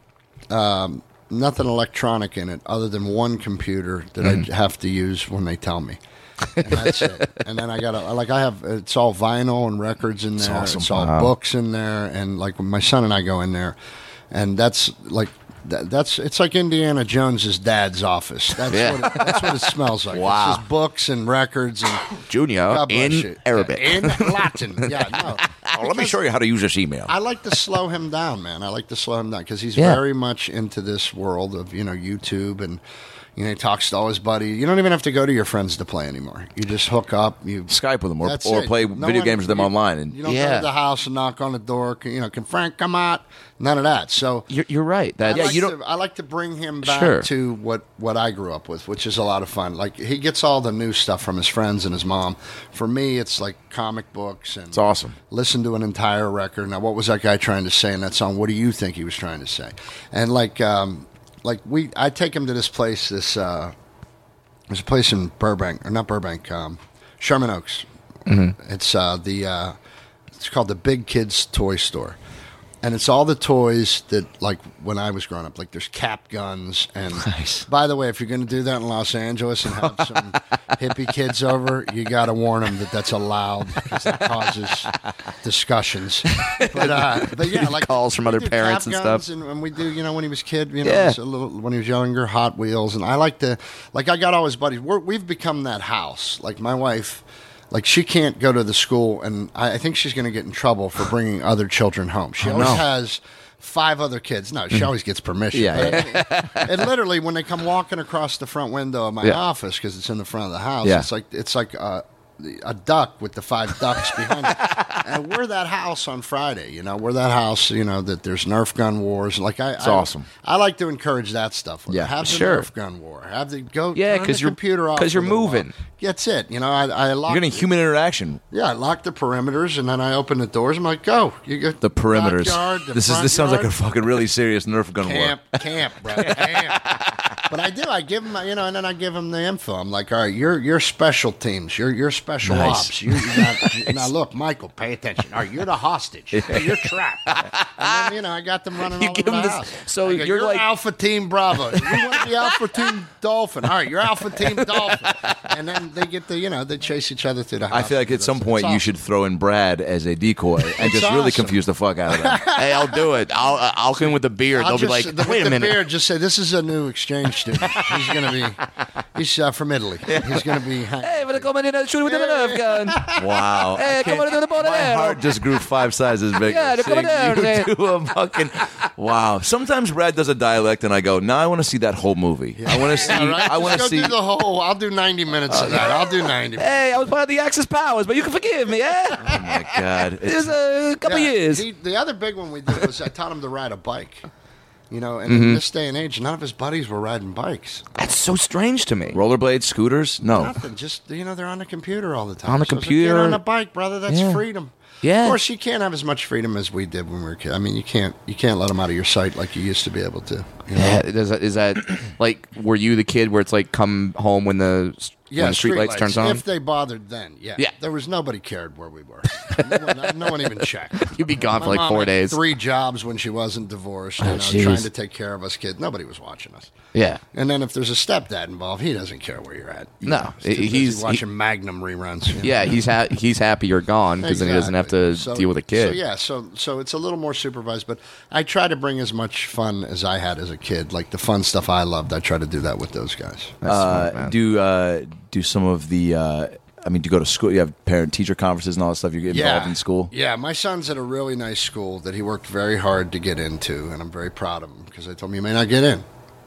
um, nothing electronic in it other than one computer that Mm-hmm. I have to use when they tell me. And that's it. And then I got to like I have it's all vinyl and records in there. awesome. It's all Wow. books in there, and like when my son and I go in there, and that's like. That, that's it's like Indiana Jones's dad's office. That's Yeah. what it, that's what it smells like. Wow. It's just books and records and Junior God bless in you. Arabic. in Latin. Yeah, no. Oh, let me show you how to use this email. I like to slow him down, man. I like to slow him down because he's Yeah. very much into this world of you know YouTube and you know he talks to all his buddies. You don't even have to go to your friends to play anymore. You just hook up. You Skype with them or, That's or it. play No video one- games with them you- online. And You don't go Yeah. to the house and knock on the door. You know, can Frank come out? None of that. So You're, you're right. That I yeah, like you don't. To, I like to bring him back Sure. to what, what I grew up with, which is a lot of fun. Like he gets all the new stuff from his friends and his mom. For me, it's like comic books and it's awesome. listen to an entire record. Now, what was that guy trying to say in that song? What do you think he was trying to say? And like, um, like we, I take him to this place. This uh, there's a place in Burbank, or not Burbank, um, Sherman Oaks. Mm-hmm. It's uh, the uh, it's called the Big Kids Toy Store. And it's all the toys that, like, when I was growing up, like there's cap guns. And Nice. by the way, if you're going to do that in Los Angeles and have some hippie kids over, you got to warn them that that's allowed because it causes discussions. But, uh, but yeah, like Calls from we other do parents cap and guns stuff. And, and we do, you know, when he was a kid, you know, Yeah. just a little, when he was younger, Hot Wheels. And I like to, like, I got all his buddies. We're, we've become that house. Like, my wife. Like, she can't go to the school, and I, I think she's going to get in trouble for bringing other children home. She always no. has five other kids. No, she always gets permission. Yeah, But I mean, and literally, when they come walking across the front window of my Yeah. office, because it's in the front of the house, Yeah. it's like it's like a, a duck with the five ducks behind it. And we're that house on Friday, you know. We're that house, you know, that there's Nerf gun wars. Like I, It's I, awesome. I like to encourage that stuff. Yeah, have the sure. Nerf gun war. Have the go. Yeah, turn 'cause the you're- computer off 'cause for you're a little while. moving. That's it. You know, I, I lock You're getting human interaction. yeah, I lock the perimeters, and then I open the doors. I'm like, go. You get The perimeters. backyard, the this is front this sounds like a yard. fucking really serious Nerf gun camp, war. camp, bro, camp. But I do. I give them, you know, and then I give them the info. I'm like, all right, you're you're special teams. You're you're special Nice. ops. You, you got, now look, Michael, pay attention. All right, you're the hostage. You're trapped. And then, you know, I got them running You all give over them the this- house. so I go, you're like- Alpha Team Bravo. You want the Alpha Team Dolphin. All right, you're Alpha Team Dolphin. And then they get the, you know, they chase each other through the house. I feel like at some It's point you awesome. should throw in Brad as a decoy and It's just really awesome. confuse the fuck out of them. Hey, I'll do it. I'll uh, I'll come in with the beard. I'll They'll be just, like, the, wait a the minute. beard, just say this is a new exchange student. He's going to be, he's uh, from Italy. He's going to be. Hey, but come in and shoot with the Nerf gun. Wow. Hey, I come can't- on to the bottom My there. heart just grew five sizes bigger. Yeah, they're coming seeing down, you they- do a fucking wow. Sometimes Brad does a dialect, and I go, "Now I want to see that whole movie. I want to see. All right, I want to just go see." do the whole. I'll do ninety minutes of that. I'll do ninety. Hey, I was part of the Axis powers, but you can forgive me, eh? Oh my god! It It's, was a couple Yeah, years. he- the other big one we did was I taught him to ride a bike. You know, and Mm-hmm. in this day and age, none of his buddies were riding bikes. That's so strange to me. rollerblades, scooters? No. Nothing. Just you know, they're on the computer all the time. On the So I was like, computer. Get on a bike, brother. That's Yeah. freedom. Yeah. Of course, you can't have as much freedom as we did when we were kids. I mean, you can't. You can't let them out of your sight like you used to be able to. You know? Yeah, is that, is that like, were you the kid where it's like come home when the Yeah, when the street lights turns on? If they bothered then, yeah. Yeah. There was nobody cared where we were. no, one, no one even checked. You'd be gone My for like mom four had days. Three jobs when she wasn't divorced, you Oh, know, jeez. trying to take care of us kids. Nobody was watching us. Yeah. And then if there's a stepdad involved, he doesn't care where you're at. You No, know, he's, too busy he's- he- watching Magnum reruns. you know. Yeah, he's ha- he's happy you're gone because then he doesn't have to Exactly. So- deal with a kid. So yeah, so so it's a little more supervised, but I try to bring as much fun as I had as a kid, like the fun stuff I loved. I try to do that with those guys. That's smart, Uh, man. do uh, do some of the? Uh, I mean, do you go to school? You have parent teacher conferences and all that stuff. You get involved in school. Yeah, my son's at a really nice school that he worked very hard to get into, and I'm very proud of him because I told him you may not get in.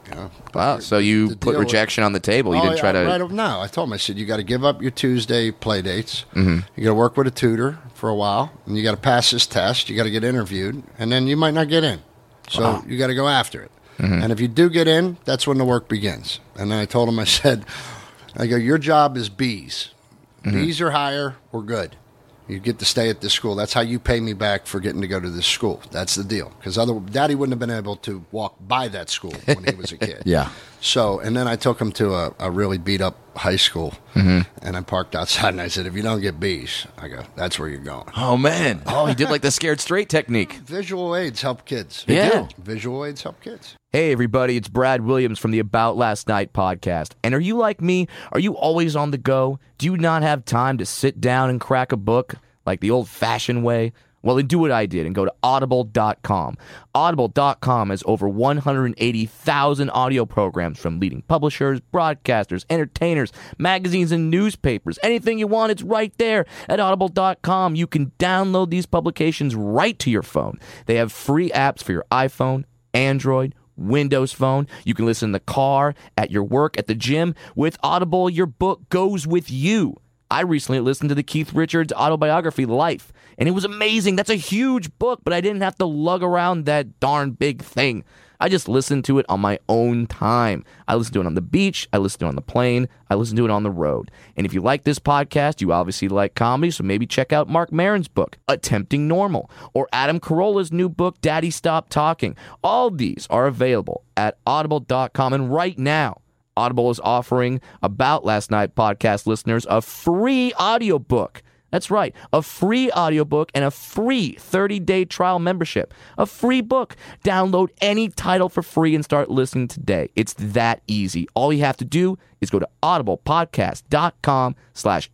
You know? Wow. So you the put deal rejection on the table. You Oh, didn't try I, to. Right, no, I told him. I said you got to give up your Tuesday play dates. Mm-hmm. You got to work with a tutor for a while, and you got to pass this test. You got to get interviewed, and then you might not get in. So Wow. you got to go after it. Mm-hmm. And if you do get in, that's when the work begins. And then I told him, I said, I go, your job is B's. Mm-hmm. B's are higher, we're good. You get to stay at this school. That's how you pay me back for getting to go to this school. That's the deal. Because other Daddy wouldn't have been able to walk by that school when he was a kid. Yeah. So, and then I took him to a, a really beat up high school, Mm-hmm. and I parked outside, and I said, if you don't get B's, I go, that's where you're going. Oh man. Oh, he did like the scared straight technique. Visual aids help kids. They Yeah. do. Visual aids help kids. Hey, everybody, it's Brad Williams from the About Last Night podcast. And are you like me? Are you always on the go? Do you not have time to sit down and crack a book like the old-fashioned way? Well, then do what I did and go to audible dot com. audible dot com has over one hundred eighty thousand audio programs from leading publishers, broadcasters, entertainers, magazines, and newspapers. Anything you want, it's right there at audible dot com. You can download these publications right to your phone. They have free apps for your iPhone, Android, Windows Phone. You can listen in the car, at your work, at the gym. With Audible, your book goes with you. I recently listened to the Keith Richards autobiography, Life, and it was amazing. That's a huge book, but I didn't have to lug around that darn big thing. I just listened to it on my own time. I listened to it on the beach. I listened to it on the plane. I listened to it on the road. And if you like this podcast, you obviously like comedy, so maybe check out Mark Maron's book, Attempting Normal, or Adam Carolla's new book, Daddy Stop Talking. All these are available at audible dot com. And right now, Audible is offering About Last Night podcast listeners a free audiobook. That's right, a free audiobook and a free thirty-day trial membership. A free book. Download any title for free and start listening today. It's that easy. All you have to do is go to audiblepodcast.com slash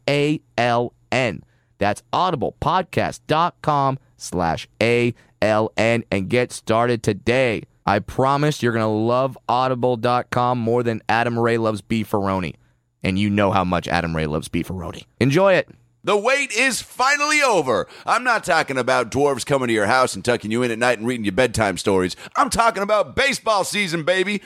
A-L-N. That's audiblepodcast.com slash A-L-N and get started today. I promise you're going to love audible dot com more than Adam Ray loves beefaroni. And you know how much Adam Ray loves beefaroni. Enjoy it. The wait is finally over. I'm not talking about dwarves coming to your house and tucking you in at night and reading you bedtime stories. I'm talking about baseball season, baby.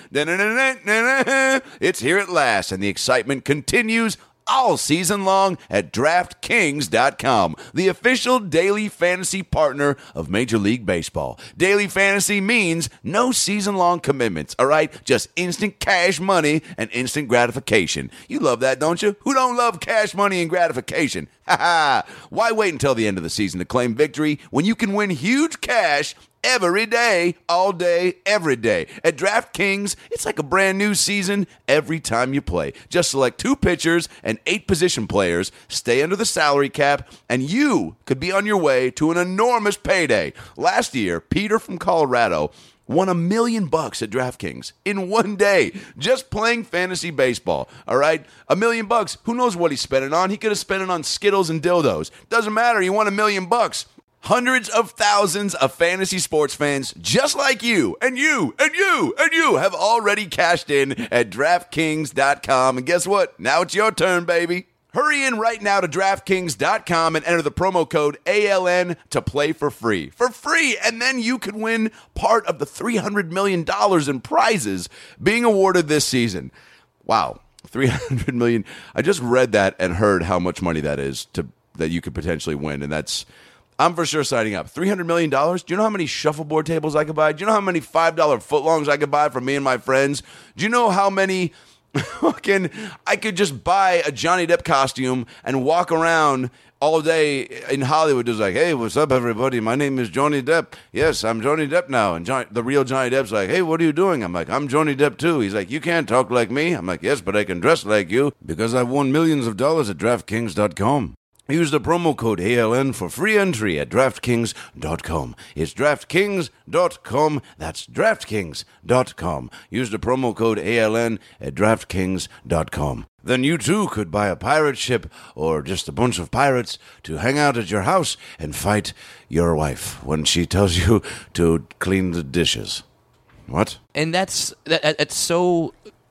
It's here at last, and the excitement continues all season long at draft kings dot com, the official daily fantasy partner of Major League Baseball. Daily fantasy means no season-long commitments, all right? Just instant cash money and instant gratification. You love that, don't you? Who don't love cash money and gratification? Ha ha! Why wait until the end of the season to claim victory when you can win huge cash every day, all day, every day? At DraftKings, it's like a brand new season every time you play. Just select two pitchers and eight position players, stay under the salary cap, and you could be on your way to an enormous payday. Last year, Peter from Colorado won a million bucks at DraftKings in one day just playing fantasy baseball, all right? A million bucks. Who knows what he spent it on? He could have spent it on Skittles and dildos. Doesn't matter. He won a million bucks. Hundreds of thousands of fantasy sports fans just like you and you and you and you have already cashed in at draft kings dot com. And guess what? Now it's your turn, baby. Hurry in right now to draft kings dot com and enter the promo code A L N to play for free. For free! And then you could win part of the three hundred million dollars in prizes being awarded this season. Wow, three hundred million dollars. I just read that and heard how much money that is to that you could potentially win, and that's... I'm for sure signing up. three hundred million dollars? Do you know how many shuffleboard tables I could buy? Do you know how many five dollar footlongs I could buy for me and my friends? Do you know how many fucking... I could just buy a Johnny Depp costume and walk around all day in Hollywood just like, hey, what's up, everybody? My name is Johnny Depp. Yes, I'm Johnny Depp now. And John, the real Johnny Depp's like, hey, what are you doing? I'm like, I'm Johnny Depp too. He's like, you can't talk like me. I'm like, yes, but I can dress like you because I've won millions of dollars at draft kings dot com. Use the promo code A L N for free entry at draft kings dot com. It's draft kings dot com. That's draft kings dot com. Use the promo code A L N at draft kings dot com. Then you too could buy a pirate ship or just a bunch of pirates to hang out at your house and fight your wife when she tells you to clean the dishes. What? And that's that, that's so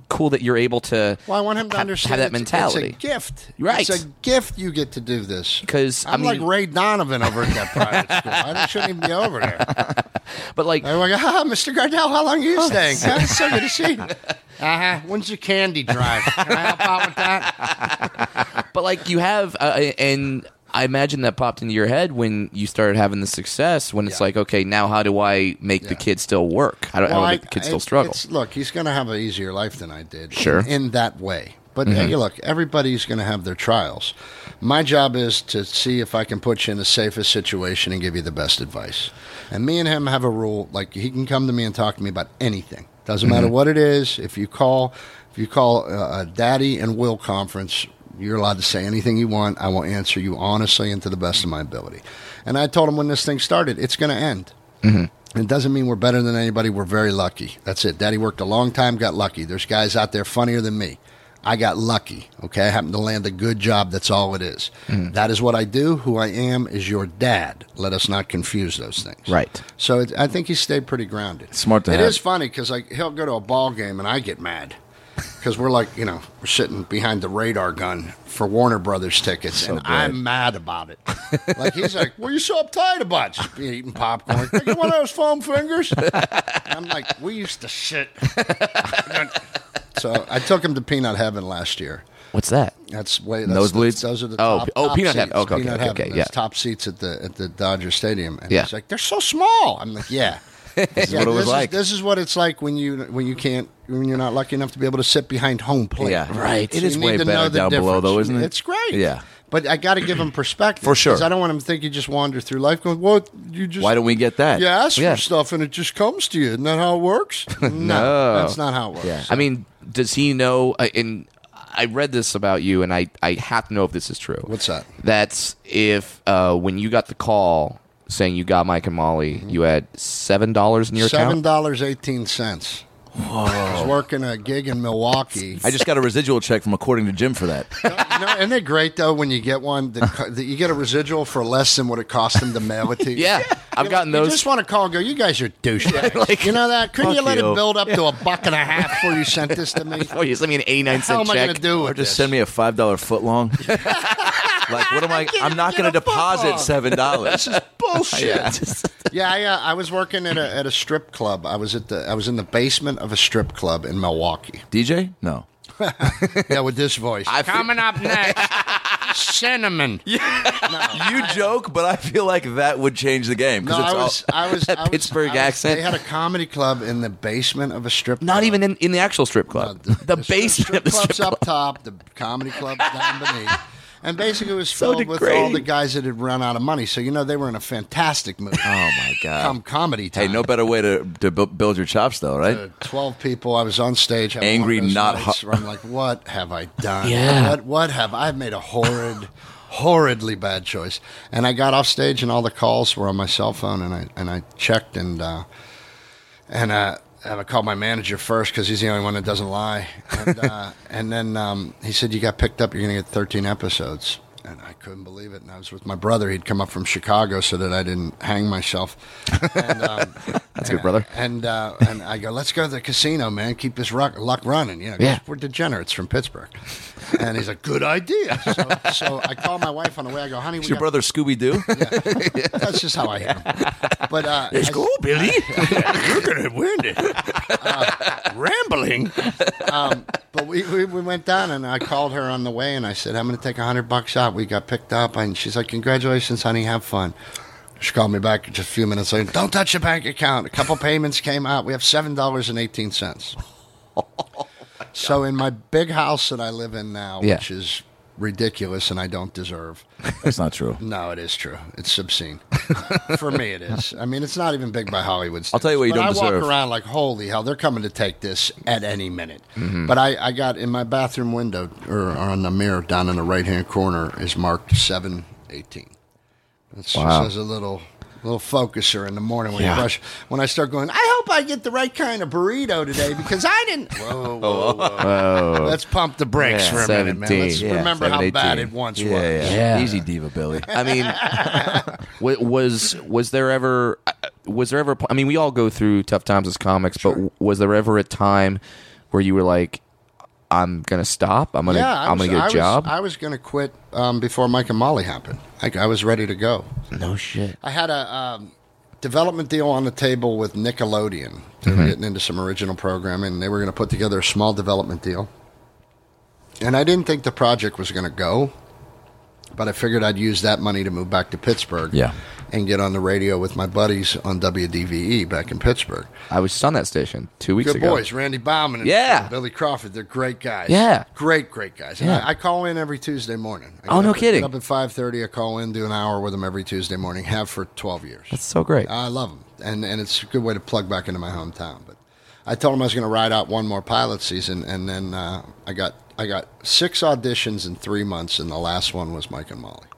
cool that you're able to. Well, I want him to ha- understand have that it's- mentality. It's a gift, Right? It's a gift you get to do this. 'Cause, I I'm mean- like Ray Donovan over at that private school. I shouldn't even be over there. But like, I'm like, ah, Mister Gardell, how long are you staying? Huh? It's so good to see you. Uh-huh. When's your candy drive? Can I help out with that? but like you have, uh, and I imagine that popped into your head when you started having the success. When it's Yeah. like, okay, now how do I make the Yeah. kid still work? How do, how do I make the kid I- still struggle? It's, look, he's going to have an easier life than I did. Sure. In, in that way. But Mm-hmm. hey, look, everybody's going to have their trials. My job is to see if I can put you in the safest situation and give you the best advice. And me and him have a rule, like he can come to me and talk to me about anything. Doesn't matter what it is. If you call, if you call a, a Daddy and Will conference, you're allowed to say anything you want. I will answer you honestly and to the best of my ability. And I told him when this thing started, it's going to end. Mm-hmm. It doesn't mean we're better than anybody. We're very lucky. That's it. Daddy worked a long time, got lucky. There's guys out there funnier than me. I got lucky, okay? I happened to land a good job. That's all it is. Mm. That is what I do. Who I am is your dad. Let us not confuse those things. Right. So it, I think he stayed pretty grounded. Smart to It have. is funny because like, he'll go to a ball game and I get mad. Because we're like, you know, we're sitting behind the radar gun for Warner Brothers tickets, So and good. I'm mad about it. Like, he's like, well, you're so uptight about just being eating popcorn. You get one of those foam fingers? I'm like, we used to sit. So I took him to Peanut Heaven last year. What's that? That's way that's Nosebleeds? Those are the Oh, top, oh, top Peanut seats. Heaven. Okay, okay, Peanut okay, Heaven. okay, That's yeah. top seats at the at the Dodger Stadium. And Yeah. he's like, they're so small. I'm like, yeah. This is Yeah, what it was this like. Is, this is what it's like when you when you can't when you're not lucky enough to be able to sit behind home plate. Yeah. Right. It So is you way need to better know the down below, difference. though, isn't it? It's great. Yeah. But I got to give him perspective. For sure. Because I don't want him to think you just wander through life going, what? You just Why don't we get that? you ask Yeah. for stuff and it just comes to you. Isn't that how it works? no, No. that's not how it works. Yeah. I mean, does he know? uh, And I read this about you, and I, I have to know if this is true. What's that? That's if uh, when you got the call saying you got Mike and Molly, you had seven dollars in your Seven account. dollars eighteen cents. I was working a gig in Milwaukee. I just got a residual check from According to Jim for that. You know, isn't it great though when you get one that, co- that you get a residual for less than what it cost them to mail it to you? Yeah, I've You- gotten You those. just want to call and go, you guys are douchebags. like, you know that? Couldn't you fuck let you. it build up to a buck and a half before you sent this to me? Oh, you sent me an eighty-nine How cent am I going check. to do Or with just this? send me a five dollar foot long. Like, what am I? I'm not get going to a foot deposit long. seven dollars. This is bullshit. Yeah. Yeah, I, uh, I was working at a at a strip club. I was at the I was in the basement of a strip club in Milwaukee. D J? No. Yeah, with this voice. Coming up next, cinnamon. You joke, but I feel like that would change the game. No, It's I all- was, I was, that I was- Pittsburgh I was- accent. They had a comedy club in the basement of a strip. Not club. even in, in the actual strip club. No, the strip- basement strip of the club's strip club. up top, the comedy club's down beneath. And basically, it was So filled with all degrading. the guys that had run out of money. So you know they were in a fantastic mood. Oh my god. Come comedy time. Hey, no better way to to bu- build your chops, though, right? Uh, Twelve people. I was on stage. having Angry, one of those not nights hu- where I'm like, what have I done? Yeah. What, what have I made a horrid, horridly bad choice? And I got off stage, and all the calls were on my cell phone, and I and I checked, and uh, and uh, I called my manager first because he's the only one that doesn't lie. And uh, and then um, he said, you got picked up. You're going to get thirteen episodes. And I couldn't believe it. And I was with my brother. He'd come up from Chicago so that I didn't hang myself. And, um, That's good, brother. And uh, and I go, let's go to the casino, man. Keep this luck, luck running. You know, 'cause Yeah. we're degenerates from Pittsburgh. And he's like, good idea. So, so I call my wife on the way. I go, honey, we Is your got- brother Scooby Doo? That's just how I hit him. But uh, Let's I- go, Billy. We're gonna win it. Uh, rambling. Um, but we, we we went down, and I called her on the way, and I said, I'm gonna take a hundred bucks out. We got picked up, and she's like, congratulations, honey. Have fun. She called me back just a few minutes later. Don't touch the bank account. A couple payments came out. We have seven dollars and eighteen cents. So in my big house that I live in now, Yeah. which is ridiculous and I don't deserve. That's not true. No, it is true. It's obscene. For me, it is. I mean, it's not even big by Hollywood standards. I'll tell you what you but don't I deserve. walk around like, holy hell, they're coming to take this at any minute. Mm-hmm. But I, I got in my bathroom window, or on the mirror down in the right-hand corner, is marked seven eighteen. It Wow. says a little... little focuser in the morning when Yeah. you brush. When I start going, I hope I get the right kind of burrito today because I didn't. Whoa, whoa, whoa. Oh, Let's pump the brakes Yeah, for a minute, man. Let's seventeen. remember how seven bad eighteen. it once yeah, was. Yeah. Yeah. Easy diva, Billy. I mean, wa- was was there ever uh, was there ever? I mean, we all go through tough times as comics, but w- was there ever a time where you were like, I'm gonna stop. I'm gonna yeah, I I'm was, gonna get a I was- job. I was going to quit um, before Mike and Molly happened. I, I was ready to go. no shit. I had a um, development deal on the table with Nickelodeon. They Mm-hmm. were getting into some original programming. And they were going to put together a small development deal. And I didn't think the project was going to go, but I figured I'd use that money to move back to Pittsburgh. Yeah. And get on the radio with my buddies on W D V E back in Pittsburgh. I was just on that station two weeks Good ago. boys, Randy Bauman and Yeah. Billy Crawford. They're great guys. Yeah. Great, great guys. And Yeah. I, I call in every Tuesday morning. I Oh, get no up at- kidding. Get up at five thirty. I call in, do an hour with them every Tuesday morning. Have for twelve years. That's so great. I love them, and and it's a good way to plug back into my hometown. But I told them I was going to ride out one more pilot season, and then uh, I got I got six auditions in three months, and the last one was Mike and Molly.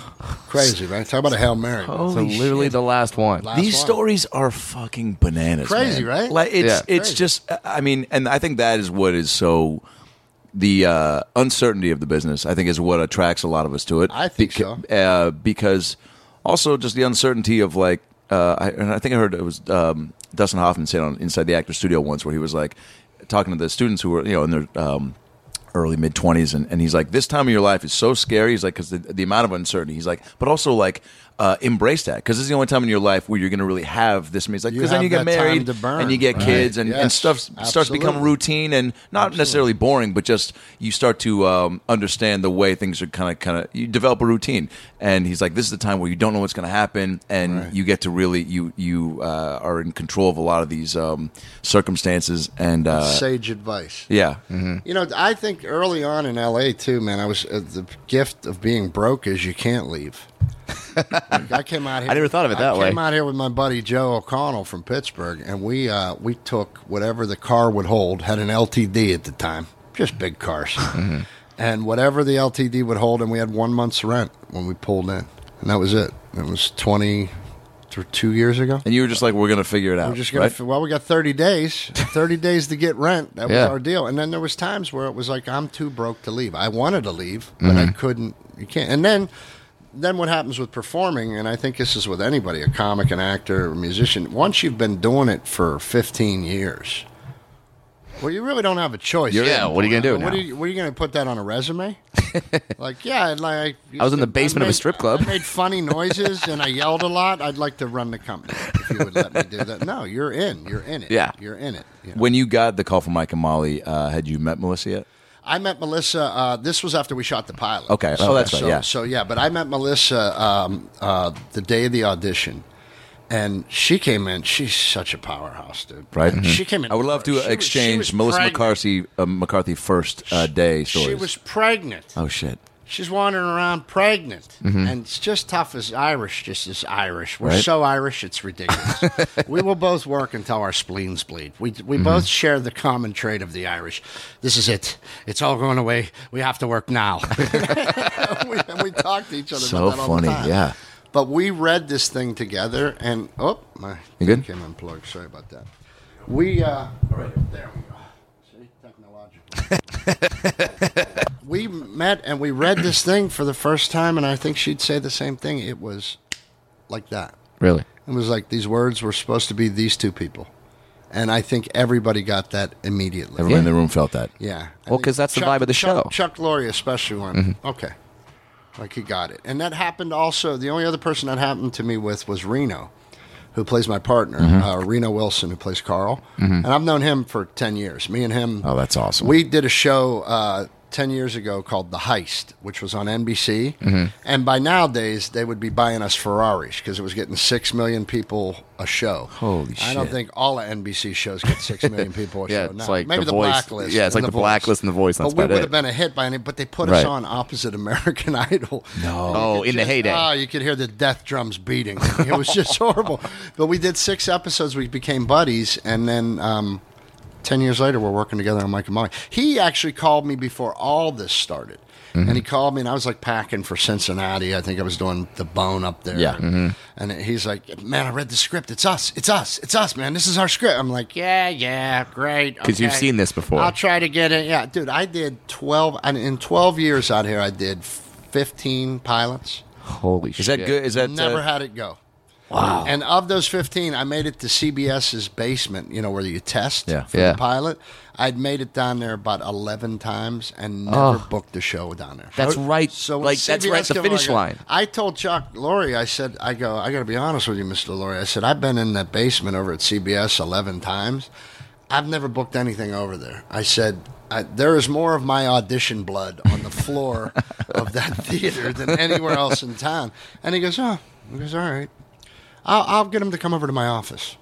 Crazy, right? Talk about a Hail Mary. so Holy literally shit. the last one. Last These one. stories are fucking bananas. Crazy, man. right? Like it's Yeah. it's Crazy. just. I mean, and I think that is what is so. The uh, uncertainty of the business, I think, is what attracts a lot of us to it. I think Beca- so. Uh, because also just the uncertainty of like, uh, I, and I think I heard it was um, Dustin Hoffman say on Inside the Actor Studio once, where he was like talking to the students who were you know in their um, early mid twenties, and, and he's like, this time of your life is so scary. He's like, because the, the amount of uncertainty. He's like, but also like. Uh, embrace that because this is the only time in your life where you're going to really have this. He's like, You because then have you get that time married to burn, and you get right. kids and, and Yes, stuff starts to become absolutely. routine and not necessarily boring, but just you start to um, understand the way things are kind of kind of you develop a routine. And he's like, this is the time where you don't know what's going to happen, and Right. you get to really you you uh, are in control of a lot of these um, circumstances. And uh, Sage advice. yeah, You know, I think early on in L A too, man. I was uh, the gift of being broke is you can't leave. Like, I came out here. I never thought of it that I way. came out here with my buddy Joe O'Connell from Pittsburgh, and we uh, we took whatever the car would hold. Had an L T D at the time, just big cars, Mm-hmm. and whatever the L T D would hold, and we had one month's rent when we pulled in, and that was it. It was twenty, th- two years ago. and you were just like, we're going to figure it out. We're just gonna. right? f Well, we got thirty days. Thirty days to get rent. That was Yeah. our deal. And then there was times where it was like I'm too broke to leave. I wanted to leave, but Mm-hmm. I couldn't. You can't. And then, then what happens with performing? And I think this is with anybody, a comic, an actor, a musician. Once you've been doing it for fifteen years, well, you really don't have a choice. You're in. What are you gonna do What now? are you, what are you going to put that on a resume? Like, yeah, like I was in the basement of a made- strip club. I made funny noises and I yelled a lot. I'd like to run the company if you would let me do that. No, you're in. You're in it. Yeah. You're in it. you know. When you got the call from Mike and Molly, uh, had you met Melissa yet? I met Melissa. Uh, this was after we shot the pilot. Okay. Oh, that's right, So, yeah. so yeah, but I met Melissa um, uh, the day of the audition, and she came in. She's such a powerhouse, dude. Right. And She came in. I would love to she was- she exchange was Melissa pregnant. McCarthy uh, McCarthy first uh, day stories. She was pregnant. oh shit. She's wandering around pregnant, and it's just tough as Irish. Just as Irish, we're Right. so Irish, it's ridiculous. We will both work until our spleens bleed. We we both share the common trait of the Irish. This is it. It's all going away. We have to work now. we, and we talk to each other So about that all the funny, time. yeah. But we read this thing together, and oh, my You good? thing came unplugged. Sorry about that. We uh, right there we go. See, technological. We met and we read this thing for the first time, and I think she'd say the same thing. It was like that. Really? It was like these words were supposed to be these two people, and I think everybody got that immediately. Everyone in the room felt that. Yeah. I Well, think 'cause that's the Chuck- vibe of the Chuck- show. Mm-hmm. Chuck Lorre especially went, okay. Like he got it. And that happened also. The only other person that happened to me with was Reno, who plays my partner, Mm-hmm. uh, Reno Wilson, who plays Carl. And I've known him for ten years. Me and him. Oh, that's awesome. We did a show uh, ten years ago called The Heist, which was on N B C. Mm-hmm. And by nowadays, they would be buying us Ferraris because it was getting six million people a show. Holy I don't shit. think all of N B C shows get six million people a Yeah, show. it's now. like Maybe The the, Voice. Blacklist. Yeah, it's and like The Blacklist and The Voice, that's But we about would it. have been a hit by any. But they put Right. us on opposite American Idol. No. Oh, in the heyday. Oh, you could hear the death drums beating. It was just horrible. But we did six episodes. We became buddies, and then um, ten years later, we're working together on Mike and Molly. He actually called me before all this started, Mm-hmm. and he called me, and I was like packing for Cincinnati. I think I was doing the Bone up there. Yeah. And, and he's like, "Man, I read the script. It's us. It's us. It's us, man. This is our script." I'm like, "Yeah, yeah, great." 'Cause you've okay. seen this before. I'll try to get it. Yeah, dude, I did twelve. And in twelve years out here, I did fifteen pilots. Holy shit. Is that good? Is that Never uh, had it go. Wow. And of those fifteen, I made it to CBS's basement, you know, where you test Yeah. for Yeah. the pilot. I'd made it down there about eleven times and never Oh. booked a show down there. That's right. So when like that's right at C B S the came finish along, line. I told Chuck Lorre, I said, I go, I got to be honest with you, Mister Lorre. I said, I've been in that basement over at C B S eleven times. I've never booked anything over there. I said, I, there is more of my audition blood on the floor of that theater than anywhere else in town. And he goes, oh, he goes, all right. I'll, I'll get him to come over to my office.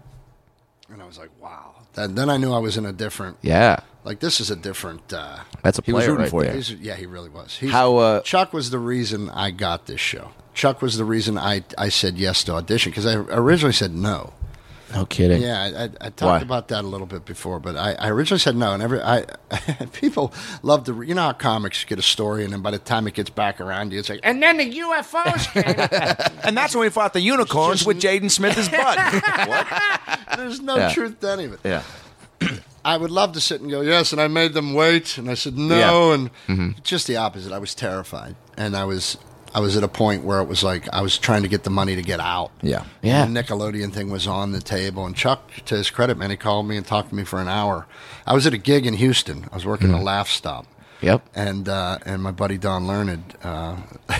And I was like, wow. Then, then I knew I was in a different, Yeah. like this is a different. Uh, That's a He was player rooting right for you. there. he's, yeah, he really was. He's, How, uh, Chuck was the reason I got this show. Chuck was the reason I, I said yes to audition because I originally said no. No kidding. Yeah, I, I, I talked Why? about that a little bit before, but I, I originally said no. And every I people love to, you know how comics get a story, and then by the time it gets back around you, it's like, and then the U F Os came. And that's when we fought the unicorns Just- with Jaden Smith's butt. There's no Yeah. truth to any of it. Yeah. I would love to sit and go, yes, and I made them wait, and I said no, and just the opposite. I was terrified, and I was I was at a point where it was like I was trying to get the money to get out. Yeah. Yeah. And the Nickelodeon thing was on the table, and Chuck, to his credit, man, he called me and talked to me for an hour. I was at a gig in Houston. I was working at a Laugh Stop. Yep. And uh, and my buddy Don Learned, uh,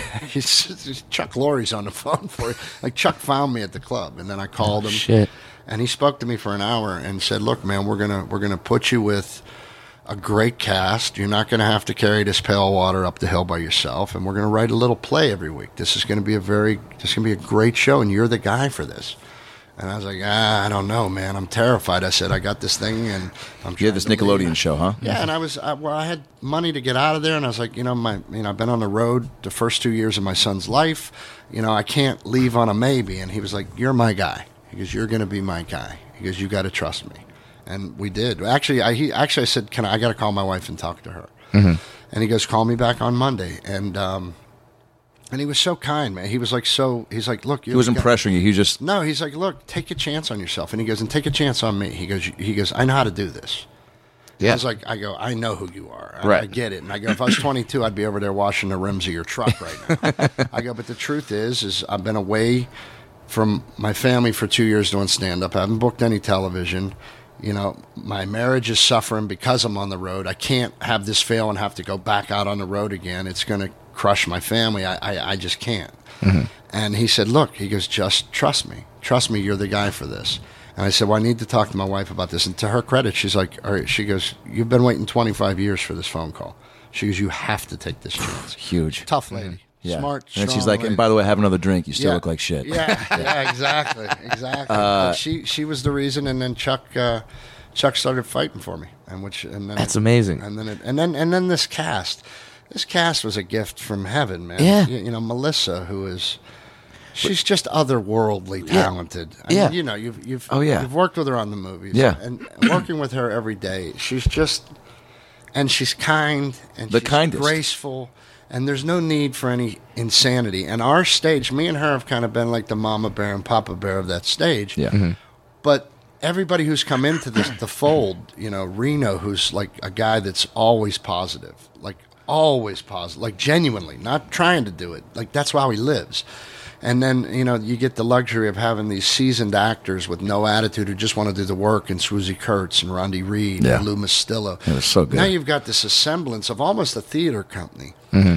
he's, Chuck Lorre's on the phone for you. Like Chuck found me at the club, and then I called him. Shit. And he spoke to me for an hour and said, "Look, man, we're gonna we're gonna put you with a great cast. You're not gonna have to carry this pail of water up the hill by yourself, and we're gonna write a little play every week. This is gonna be a very this is gonna be a great show, and you're the guy for this." And I was like, ah, I don't know, man. I'm terrified. I said, I got this thing, and I'm. You had this trying to leave. Nickelodeon show, huh? Yeah, and I was I, well. I had money to get out of there, and I was like, you know, my you know, I've been on the road the first two years of my son's life. You know, I can't leave on a maybe. And he was like, "You're my guy." He goes, "You're going to be my guy." He goes, "You got to trust me," and we did. Actually, I he actually I said, "Can I? I got to call my wife and talk to her." Mm-hmm. And he goes, "Call me back on Monday." And um, and he was so kind, man. He was like so. He's like, "Look, He wasn't pressuring you. He just No, he's like, "Look, take a chance on yourself." And he goes, "And take a chance on me." He goes, "He goes, I know how to do this." Yeah. I was like, I go, I know who you are. I, Right. I get it. And I go, if I was twenty-two, I'd be over there washing the rims of your truck right now. I go, but the truth is, is I've been away from my family for two years doing stand-up. I haven't booked any television. You know, my marriage is suffering because I'm on the road. I can't have this fail and have to go back out on the road again. It's going to crush my family. I, I, I just can't. Mm-hmm. And he said, look, he goes, just trust me. Trust me, you're the guy for this. And I said, well, I need to talk to my wife about this. And to her credit, she's like, all right, she goes, you've been waiting twenty-five years for this phone call. She goes, you have to take this chance. huge. Tough lady. Yeah. Smart, And then she's strong like, lady. and by the way, have another drink. You still Yeah. look like shit. Yeah, yeah, exactly, exactly. Uh, But she she was the reason, and then Chuck uh, Chuck started fighting for me, and which and then That's amazing. And then it, and then and then this cast, this cast was a gift from heaven, man. Yeah. you, you know Melissa, who is. She's just otherworldly talented. I Yeah. mean, you know, you've you've Oh, yeah. you've worked with her on the movies. Yeah. And working with her every day, she's just and she's kind and The she's kindest. graceful. And there's no need for any insanity. And our stage, me and her have kind of been like the mama bear and papa bear of that stage. Yeah. Mm-hmm. But everybody who's come into this, the fold, you know, Reno, who's like a guy that's always positive, like always positive, like genuinely, not trying to do it. Like that's how he lives. And then, you know, you get the luxury of having these seasoned actors with no attitude who just want to do the work, and Swoozie Kurtz and Rondi Reed Yeah. and Lou Mastillo. It was so good. Now you've got this semblance of almost a theater company.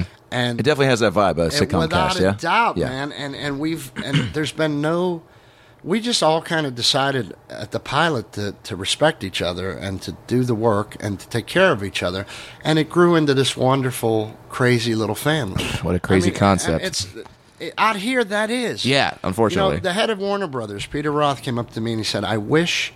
And It definitely has that vibe, a and sitcom without cast, a yeah? doubt, yeah. man. And and we've and there's been no. We just all kind of decided at the pilot to, to respect each other and to do the work and to take care of each other, and it grew into this wonderful, crazy little family. What a crazy I mean, concept. It's it, out here that is. Yeah, unfortunately. You know, the head of Warner Brothers, Peter Roth, came up to me and he said, "I wish."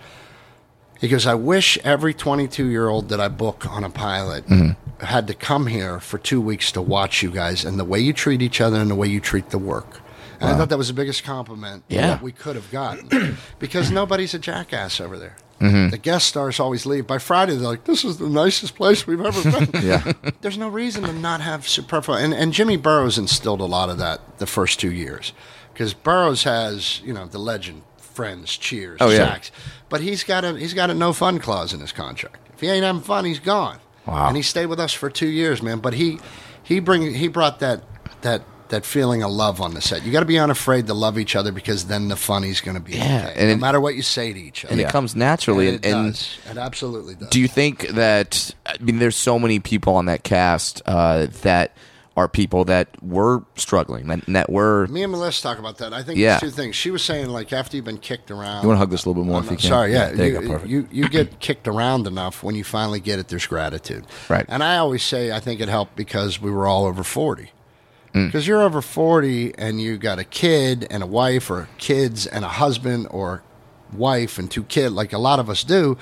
He goes, "I wish every twenty-two-year-old that I book on a pilot Mm-hmm. had to come here for two weeks to watch you guys and the way you treat each other and the way you treat the work." And I thought that was the biggest compliment Yeah. that we could have gotten because nobody's a jackass over there. Mm-hmm. The guest stars always leave. By Friday, they're like, "This is the nicest place we've ever been." Yeah. There's no reason to not have superb. And, and Jimmy Burrows instilled a lot of that the first two years because Burrows has, you know, the legend, Friends, Cheers, Oh, yeah. Shaqs. But he's got a he's got a no fun clause in his contract. If he ain't having fun, he's gone. Wow. And he stayed with us for two years, man. But he he bring he brought that that that feeling of love on the set. You got to be unafraid to love each other because then the funny's going to be Yeah, okay. and no it- matter what you say to each other. and it comes naturally. And it and, does. It absolutely does. Do you think that, I mean, there's so many people on that cast uh, that are people that were struggling, that, that were. Me and Melissa talk about that. I think Yeah. there's two things. She was saying, like, after you've been kicked around. You want to hug this a little bit more if you can? Sorry, yeah. There you, you, go. Perfect. you, you get kicked around enough when you finally get it, there's gratitude. Right. And I always say I think it helped because we were all over forty. Mm. Because you're over forty and you got a kid and a wife or kids and a husband or wife and two kids, like a lot of us do,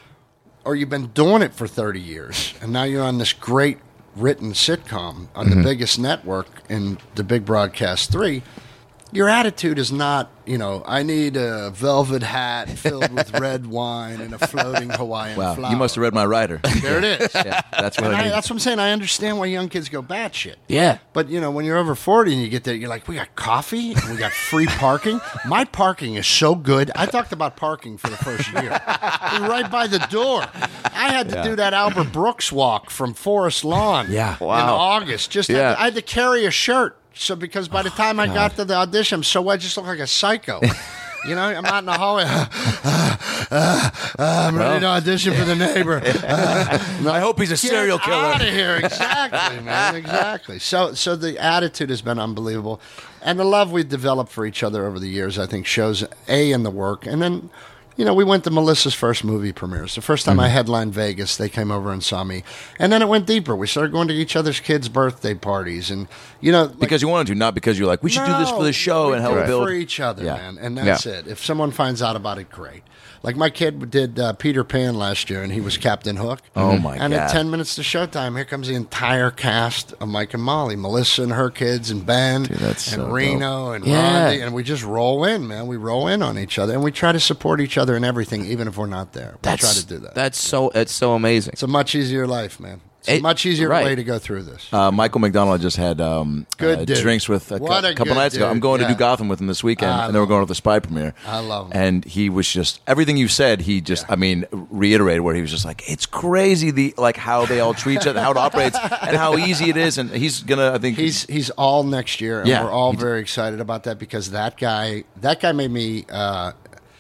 or you've been doing it for thirty years and now you're on this great written sitcom on Mm-hmm. the biggest network in the Big Broadcast three, your attitude is not, you know, I need a velvet hat filled with red wine and a floating Hawaiian Wow, flower. you must have read my writer. There it is. Yeah, that's what And I I, need. that's what I'm saying. I understand why young kids go batshit. Yeah. But, you know, when you're over forty and you get there, you're like, we got coffee and we got free parking. My parking is so good. I talked about parking for the first year. It was right by the door. I had to Yeah. do that Albert Brooks walk from Forest Lawn Yeah. in Wow. August. Just Yeah. had to, I had to carry a shirt. So because by the time I got to the audition, I'm so I just look like a psycho. You know, I'm out in the hallway. Uh, uh, uh, I'm ready to audition for the neighbor. Uh, I hope he's a serial Get killer. out of here! Exactly, man. Exactly. So, so the attitude has been unbelievable, and the love we've developed for each other over the years, I think, shows a in the work, and then. You know, we went to Melissa's first movie premieres. The first time Mm-hmm. I headlined Vegas, they came over and saw me. And then it went deeper. We started going to each other's kids' birthday parties. And, you know... like- Because you wanted to, not because you're like, we should do this for the show we and help do it build. for each other, Yeah. man, and that's Yeah. it. If someone finds out about it, great. Like my kid did uh, Peter Pan last year, and he was Captain Hook. Oh, my And God. at ten minutes to showtime, here comes the entire cast of Mike and Molly, Melissa and her kids, and Ben, Dude, that's and so Reno, and Yeah. Rondi, and we just roll in, man. We roll in on each other, and we try to support each other in everything, even if we're not there. We That's, try to do that. That's so, it's so amazing. It's a much easier life, man. It's a It- much easier right. way to go through this. Uh, Michael McDonald just had um, Good uh, dude. drinks with a, cou- What a couple good nights ago. dude. I'm going to Yeah. do Gotham with him this weekend, I and then we're love going to the Spy premiere. I love him. And he was just everything you said. He just, I mean, reiterated where he was just like, it's crazy the like how they all treat each other, how it operates, and how easy it is. And he's gonna, I think, He's he's all next year, and Yeah, we're all he d- very excited about that because that guy that guy made me. Uh,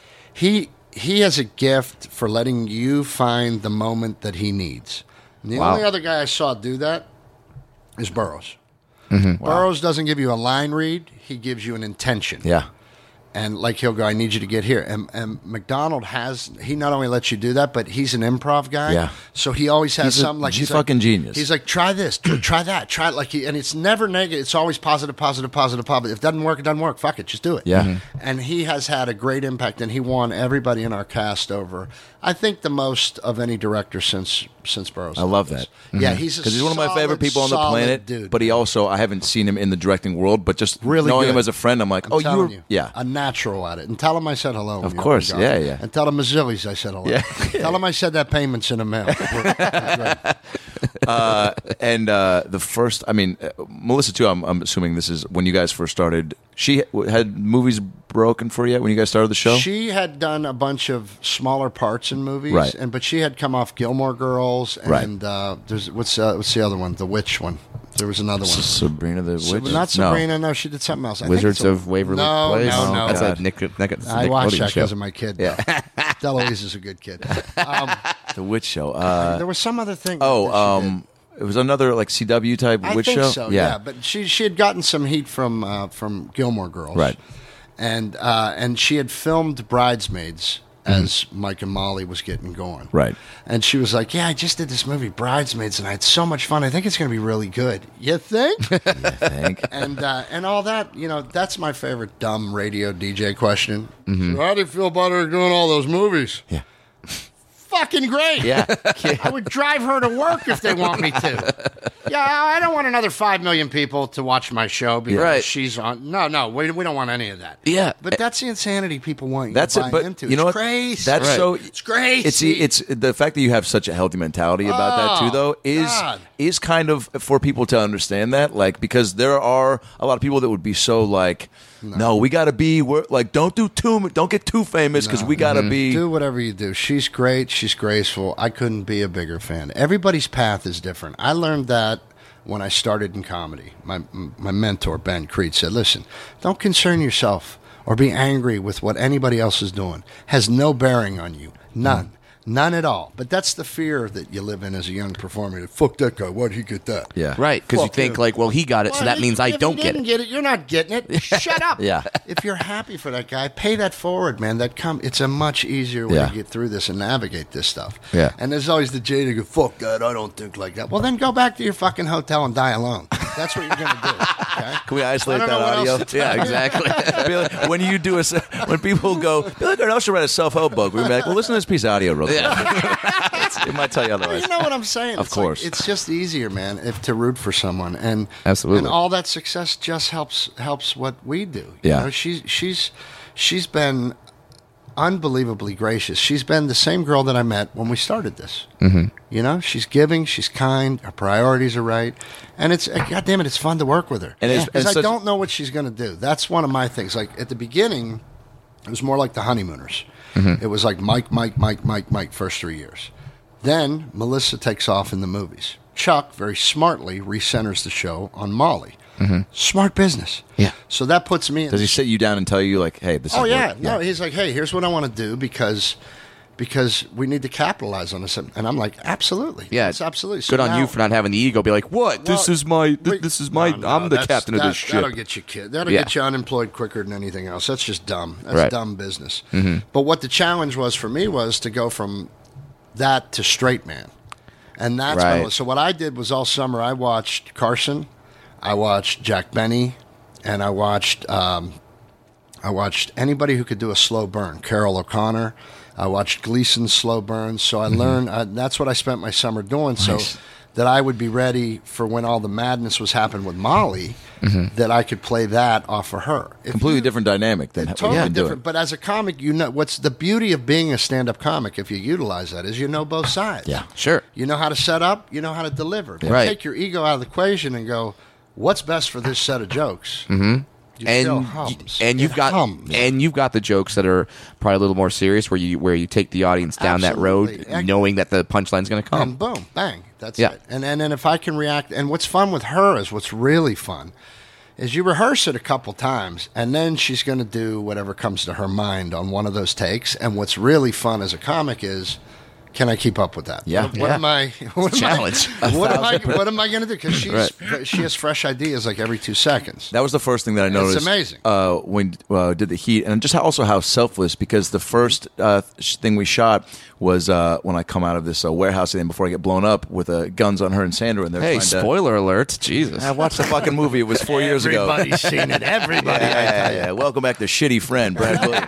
he he has a gift for letting you find the moment that he needs. And the Wow. only other guy I saw do that is Burroughs. Mm-hmm. Burroughs doesn't give you a line read; he gives you an intention. yeah. And like he'll go, I need you to get here. And, and McDonald has, he not only lets you do that, but he's an improv guy. Yeah. So he always has He's a something like, ge- he's fucking like, genius. He's like, try this, try that, try it. Like he, and it's never negative. It's always positive, positive, positive, positive. If it doesn't work, it doesn't work. Fuck it, just do it. Yeah. Mhm. And he has had a great impact, and he won everybody in our cast over, I think, the most of any director since since Burroughs. I love that. Yeah, he's a Because he's one of my solid, favorite people on the solid planet. dude. But he also, I haven't seen him in the directing world, but just Really knowing good. him as a friend, I'm like, I'm oh, you telling were, you, yeah. a natural at it. And tell him I said hello. when Of you course, open Gotham. yeah, yeah. And tell him Mazzilli's I said hello. Yeah. Tell him I said that payment's in the mail. We're- we're great. uh, and uh, the first, I mean, uh, Melissa too. I'm, I'm assuming this is when you guys first started. She had movies broken for you yet when you guys started the show. She had done a bunch of smaller parts in movies, Right. and but she had come off Gilmore Girls, Right. and uh, there's what's uh, what's the other one? The Witch one. There was another one. Sabrina the So- Witch. not No. Sabrina. No. she did something else. I think Wizards it's a- of Waverly no, Place. No, no, That's God. a Nick, Nick, that's a I Nick watched Cody that show. because of my kid. Yeah, Deloise is a good kid. Um, The Witch Show. Uh, there was some other thing. oh, that she did. um, it was another like C W type I witch think show. so. Yeah. but she she had gotten some heat from uh, from Gilmore Girls, Right. And uh, and she had filmed Bridesmaids as Mike and Molly was getting going, Right. And she was like, "Yeah, I just did this movie Bridesmaids, and I had so much fun. I think it's going to be really good. You think?" I think. and uh, and all that, you know, that's my favorite dumb radio D J question. So how do you feel about her doing all those movies? Yeah. Fucking great. Yeah. I would drive her to work if they want me to. Yeah, I don't want another five million people to watch my show because Right. she's on. No, no, we, we don't want any of that. Yeah. But that's the insanity people want you That's to it. buy But into. you know It's what? crazy. That's Right. so. It's crazy. It's it's the fact that you have such a healthy mentality about that too, Oh, though, is God. is kind of for people to understand that, like, because there are a lot of people that would be so like, no, we got to be, we're like, don't do too, don't get too famous because we got to be. Do whatever you do. She's great. She's graceful. I couldn't be a bigger fan. Everybody's path is different. I learned that when I started in comedy. My my mentor, Ben Creed, said, listen, don't concern yourself or be angry with what anybody else is doing. Has no bearing on you. None. Mm. None at all. But that's the fear that you live in as a young performer. Fuck that guy. Why'd he get that? Yeah. Right, because you Fuck think, him. like, well, he got it, so Well, that if- means I if don't you get didn't it. get it. You're not getting it. Shut up. Yeah. If you're happy for that guy, pay that forward, man. That come. It's a much easier way Yeah. to get through this and navigate this stuff. Yeah. And there's always the jaded go, fuck that. I don't think like that. Well, then go back to your fucking hotel and die alone. That's what you're gonna do. Okay? Can we isolate I don't that know what audio? else to Yeah, exactly. Be like- when you do a, s- when people go, Billy Gardell should write a self-help book. We're like, well, listen to this piece of audio real quick. It might tell you otherwise. You know what I'm saying? Of It's like- course. it's just easier, man, if to root for someone, and Absolutely. and all that success just helps helps what we do. You Yeah. know, she's she's she's been unbelievably gracious. She's been the same girl that I met when we started this. Mm-hmm. You know, she's giving, she's kind, her priorities are right, and it's God damn it, it's fun to work with her. And it's- Because and I such- don't know what she's going to do. That's one of my things. Like at the beginning, it was more like the honeymooners. Mm-hmm. It was like Mike, Mike, Mike, Mike, Mike. First three years. Then Melissa takes off in the movies. Chuck very smartly recenters the show on Molly. Smart business. Yeah. So that puts me in. Does he sit you down and tell you, like, hey, this Oh is yeah. what, No, he's like, hey, here's what I want to do because because we need to capitalize on this. And I'm like, absolutely. Yeah, it's absolutely. So Good on now- you for not having the ego. Be like, what? this Well, is my. Th- wait, this is my. no, no, I'm the that's- captain of that- this ship. That'll get you kid. That'll Yeah. get you unemployed quicker than anything else. That's just dumb. That's Right. dumb business. But what the challenge was for me was to go from that to straight man, and that's what Right. it was. So what I did was all summer I watched Carson, I watched Jack Benny, and I watched um, I watched anybody who could do a slow burn. Carol O'Connor. I watched Gleason's slow burns. So I learned. Uh, that's what I spent my summer doing. So that I would be ready for when all the madness was happening with Molly. That I could play that off of her. If completely you- different dynamic than what Totally you've been doing. different. But as a comic, you know what's the beauty of being a stand-up comic. If you utilize that, is you know both sides. Yeah. Sure. You know how to set up. You know how to deliver. But Right. Take your ego out of the equation and go, what's best for this set of jokes? Mm-hmm. Your and show y- hums. and you've It got hums. and you've got the jokes that are probably a little more serious, where you where you take the audience down that road, Absolutely. knowing that the punchline's going to come. and boom, bang. That's Yeah. it. And, and then if I can react, and what's fun with her is what's really fun is you rehearse it a couple times, and then she's going to do whatever comes to her mind on one of those takes. And what's really fun as a comic is, can I keep up with that? Yeah. What, what Yeah. am I? What am challenge. I, what am I? What am I going to do? Because she's Right. she has fresh ideas like every two seconds. That was the first thing that I noticed. amazing. Uh, when uh, did the Heat, and just how, also how selfless. Because the first uh, sh- thing we shot was uh, when I come out of this uh, warehouse, and then before I get blown up with uh, guns on her and Sandra, and they're Hey, trying to- spoiler alert! Jesus. I watched the fucking movie. It was four years ago. Everybody's seen it. Everybody. Yeah, yeah, yeah. Welcome back to Shitty Friend, Brad Williams.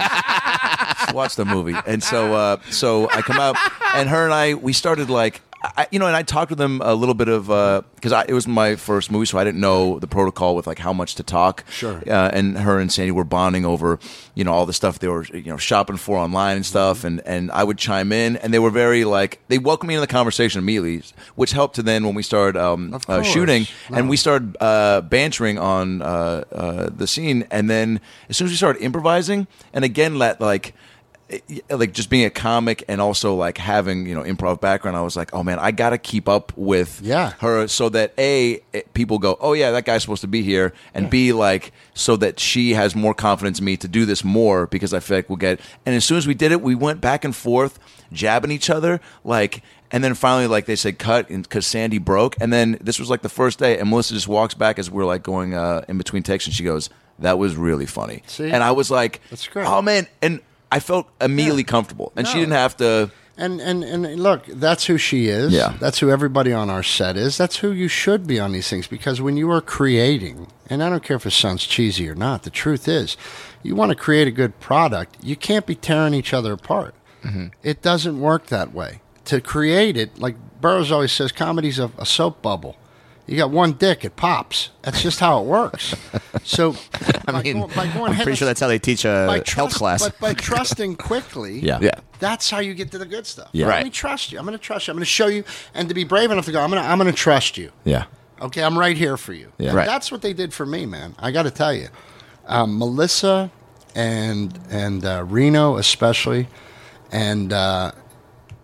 Watch the movie, and so uh, so I come out, and her and I we started like. I, you know, and I talked with them a little bit of because it was my first movie, so I didn't know the protocol with like how much to talk. Sure. Uh, and her and Sandy were bonding over, you know, all the stuff they were, you know, shopping for online and stuff. And, and I would chime in, and they were very like they welcomed me into the conversation immediately, which helped to then when we started um, Of uh, course. shooting, No. and we started uh, bantering on uh, uh, the scene, and then as soon as we started improvising, and again, let like. Like just being a comic and also like having, you know, improv background, I was like, oh man, I got to keep up with Yeah. her so that A, it- people go, oh yeah, that guy's supposed to be here, and B, like so that she has more confidence in me to do this more because I feel like we'll get. And as soon as we did it, we went back and forth, jabbing each other, like. And then finally, like they said, cut because Sandy broke. And then this was like the first day, and Melissa just walks back as we're like going uh, in between takes, and she goes, "That was really funny." See? And I was like, That's great. "Oh man!" And I felt immediately Yeah. comfortable, and she No. didn't have to. And, and and look, that's who she is. Yeah. That's who everybody on our set is. That's who you should be on these things, because when you are creating, and I don't care if it sounds cheesy or not, the truth is, you want to create a good product, you can't be tearing each other apart. Mm-hmm. It doesn't work that way. To create it, like Burroughs always says, comedy's a, a soap bubble. You got one dick, it pops. That's just how it works. So, I by mean, going- by going I'm head- pretty sure that's how they teach a by health trust- class. But by trusting quickly, Yeah. Yeah. that's how you get to the good stuff. Yeah. Let Right. me trust you. I'm going to trust you. I'm going to show you, and to be brave enough to go, I'm going to, I'm going to trust you. Yeah. Okay, I'm right here for you. Yeah. And Right. That's what they did for me, man. I got to tell you, um, Melissa and and uh, Reno especially, and uh,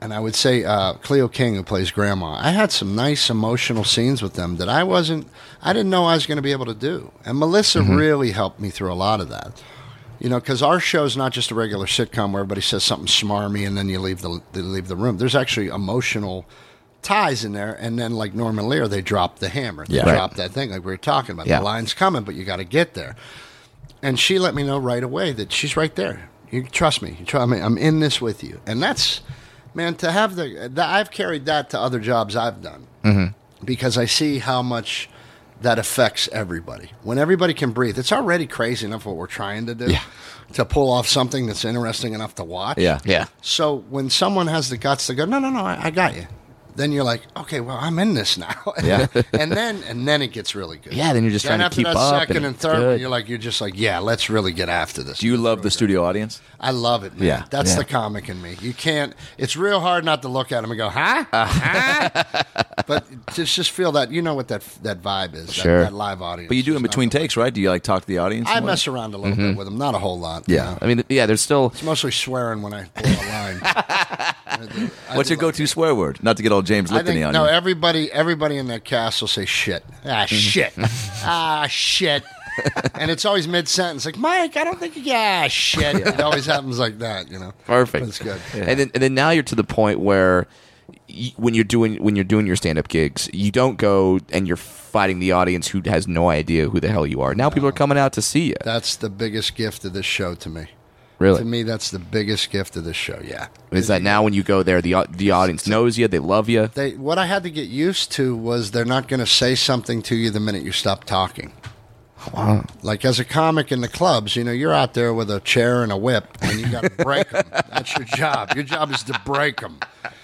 and I would say uh, Cleo King, who plays Grandma. I had some nice emotional scenes with them that I wasn't, I didn't know I was going to be able to do. And Melissa mm-hmm. really helped me through a lot of that. You know, because our show's not just a regular sitcom where everybody says something smarmy and then you leave the they leave the room. There's actually emotional ties in there, and then like Norman Lear, they drop the hammer. They yeah. drop right. that thing like we were talking about. Yeah. The line's coming, but you got to get there. And she let me know right away that she's right there. You trust me. You trust me. I'm in this with you. And that's, man, to have the, the I've carried that to other jobs I've done mm-hmm. because I see how much that affects everybody. When everybody can breathe, it's already crazy enough what we're trying to do yeah. to pull off something that's interesting enough to watch. Yeah. Yeah. So when someone has the guts to go, no, no, no, I, I got you. Then you're like, okay, well, I'm in this now. Yeah. and then and then it gets really good. Yeah, then you're just then trying to keep after up. that second and and it's third, good. one, you're like, you're just like, yeah, let's really get after this. Do you love the studio audience? I love it, man. Yeah. That's Yeah. the comic in me. You can't, it's real hard not to look at them and go, huh? huh? But just just feel that, you know what that that vibe is, Sure. that, that live audience. But you do is in between nothing takes, right? Do you like talk to the audience? like- I and mess around a little Mm-hmm. bit with them, not a whole lot. Yeah. no. I mean, yeah, there's still. It's mostly swearing when I pull a line. I do- I What's do your go-to like- swear word? Not to get all James I Liftony think, on no, you. everybody everybody in that cast will say shit. Ah, shit. ah, shit. And it's always mid-sentence. Like, Mike, I don't think you... Yeah, shit. It always happens like that, you know. Perfect. That's good. And then and then now you're to the point where y- when you're doing when you're doing your stand up gigs, you don't go and you're fighting the audience who has no idea who the hell you are. Now people are coming out to see you. That's the biggest gift of this show to me. Really? To me, that's the biggest gift of this show, yeah. Is that now when you go there, the au- the audience knows you, they love you? They, what I had to get used to was they're not going to say something to you the minute you stop talking. Wow. Like as a comic in the clubs, you know, you're out there with a chair and a whip, and you got to break them. That's your job. Your job is to break them.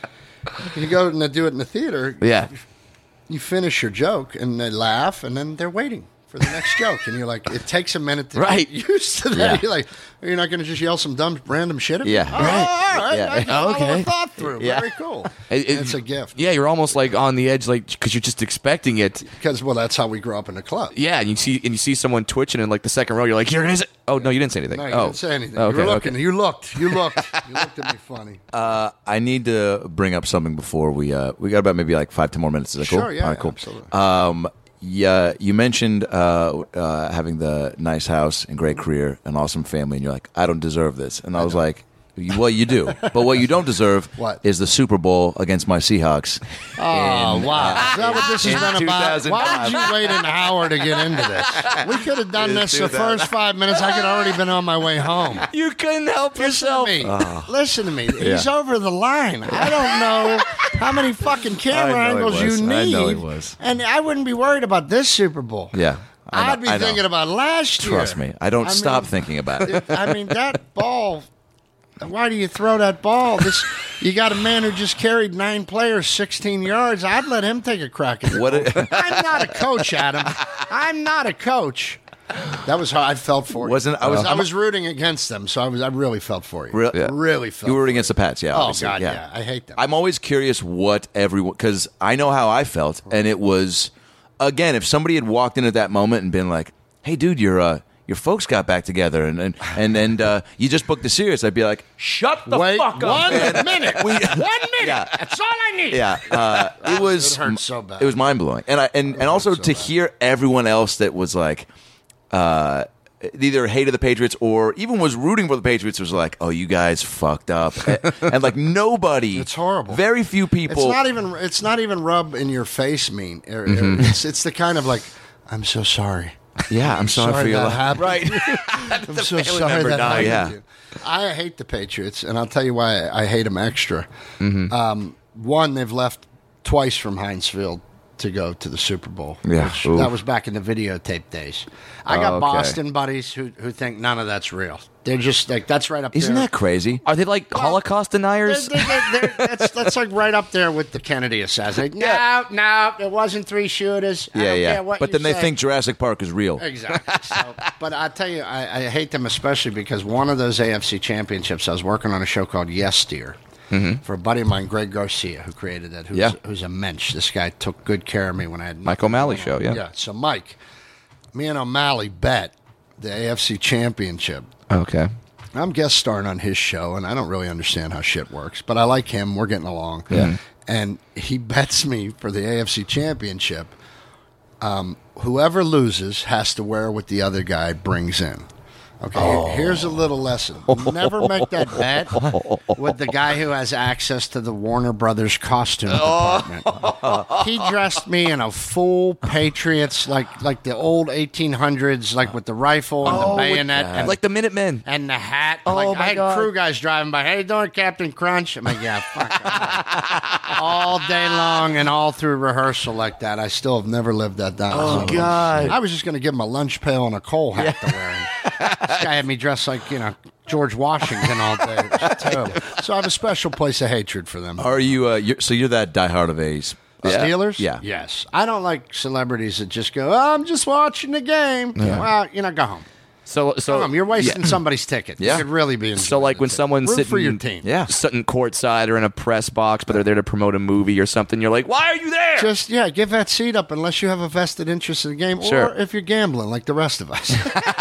You go and they do it in the theater. Yeah. You finish your joke, and they laugh, and then they're waiting for the next joke, and you're like, it takes a minute to Right. get used to that. Yeah. You're like, you're not going to just yell some dumb random shit at me? Yeah. Oh, Right. all right. Yeah. I can follow Okay. a thought through. Yeah. Very cool. It- it- it's a gift. Yeah, you're almost like on the edge, like because you're just expecting it. Because, well, that's how we grew up in the club. Yeah, and you see and you see someone twitching in like the second row. You're like, you're gonna say, oh no, you didn't say anything. No, you oh, didn't say anything. Okay, you were looking. okay. You looked. You looked. You looked at me funny. Uh, I need to bring up something before we uh, we got about maybe like five, ten more minutes. Is that cool? Sure, yeah, All right, cool. absolutely. Um, yeah, you mentioned uh, uh, having the nice house and great career, an awesome family, and you're like, I don't deserve this, and I, was like, well, you do, but what you don't deserve What? is the Super Bowl against my Seahawks. Oh, in, wow. uh, Is that what this in has been about? Why two thousand five. did you wait an hour to get into this? We could have done this the first five minutes. I could have already been on my way home. You couldn't help Listen to yourself. me. Listen to me. He's Yeah. over the line. I don't know how many fucking camera I know he angles was. you need. I know he was. And I wouldn't be worried about this Super Bowl. Yeah, I know- I'd be I know. thinking about last year. Trust me, I don't I stop mean, thinking about it. I mean, that ball. Why do you throw that ball? This, you got a man who just carried nine players, sixteen yards. I'd let him take a crack at it. What a- I'm not a coach, Adam. I'm not a coach. That was how I felt for you. Wasn't- I was- I was rooting against them, so I was. I really felt for you. Real- Yeah. Really felt. You were for against the Pats, yeah. Oh obviously, God, yeah. I hate them. I'm always curious what everyone, because I know how I felt, and it was, again, if somebody had walked in at that moment and been like, "Hey, dude, your uh, your folks got back together, and and and, and uh, you just booked the series," I'd be like, "Shut the Wait fuck up, one man." minute. We- one minute. Yeah. That's all I need. Yeah, uh, it was. It hurts so bad. It was mind blowing, and I and, and also so to bad. hear everyone else that was like, uh, either hated the Patriots or even was rooting for the Patriots was like, "Oh, you guys fucked up," and, and like nobody. It's horrible. Very few people. It's not even. It's not even rub in your face mean. Or- or Mm-hmm. It's it's the kind of like, I'm so sorry. Yeah, I'm sorry, for your that life. happened. Right. I'm so family sorry member that died. happened. Yeah. to you. I hate the Patriots, and I'll tell you why I hate them extra. Mm-hmm. Um, one, they've left twice from Heinz Field to go to the Super Bowl. Yeah. which- Oof. that was back in the videotape days. I got Oh, okay. Boston buddies who who think none of that's real. They're just like that's right up Isn't there. that crazy? Are they like Holocaust deniers? They're- they're- they're- that's, that's like right up there with the Kennedy assassination. No, no, it wasn't three shooters. I Yeah, don't yeah. care what But you then they say. think Jurassic Park is real. Exactly. So, but I tell you, I, I hate them especially because one of those A F C championships, I was working on a show called Yes Dear for a buddy of mine, Greg Garcia, who created that. Who's, Yeah. who's a mensch. This guy took good care of me when I had Mike O'Malley show, yeah. Yeah. So Mike, me and O'Malley bet the A F C championship. Okay. I'm guest starring on his show, and I don't really understand how shit works, but I like him. We're getting along. Yeah. And he bets me for the A F C Championship. Um, whoever loses has to wear what the other guy brings in. Okay, Oh. here's a little lesson. Never make that bet with the guy who has access to the Warner Brothers costume department. He dressed me in a full Patriots, like like the old eighteen hundreds, like with the rifle and Oh, the with- bayonet and, like the Minutemen. and the hat. Oh, like, my I had God. crew guys driving by. How you doing, Captain Crunch? I'm like, yeah, fuck. All day long and all through rehearsal like that. I still have never lived that down. Oh, So- God. I was just going to give him a lunch pail and a coal hat to wear. This guy had me dressed like, you know, George Washington all day. It was terrible. So I have a special place of hatred for them. Are you? Uh, you're, so you're that diehard of A's. Steelers? Yeah. Yes. I don't like celebrities that just go, oh, I'm just watching the game. Well, you know, go home. So, so Go home. You're wasting yeah. somebody's ticket. Yeah. You could really be enjoying So, like the when ticket. someone's Root sitting for your team. Yeah. sitting courtside or in a press box, but they're there to promote a movie or something, you're like, why are you there? Just, yeah, give that seat up unless you have a vested interest in the game Sure. or if you're gambling like the rest of us.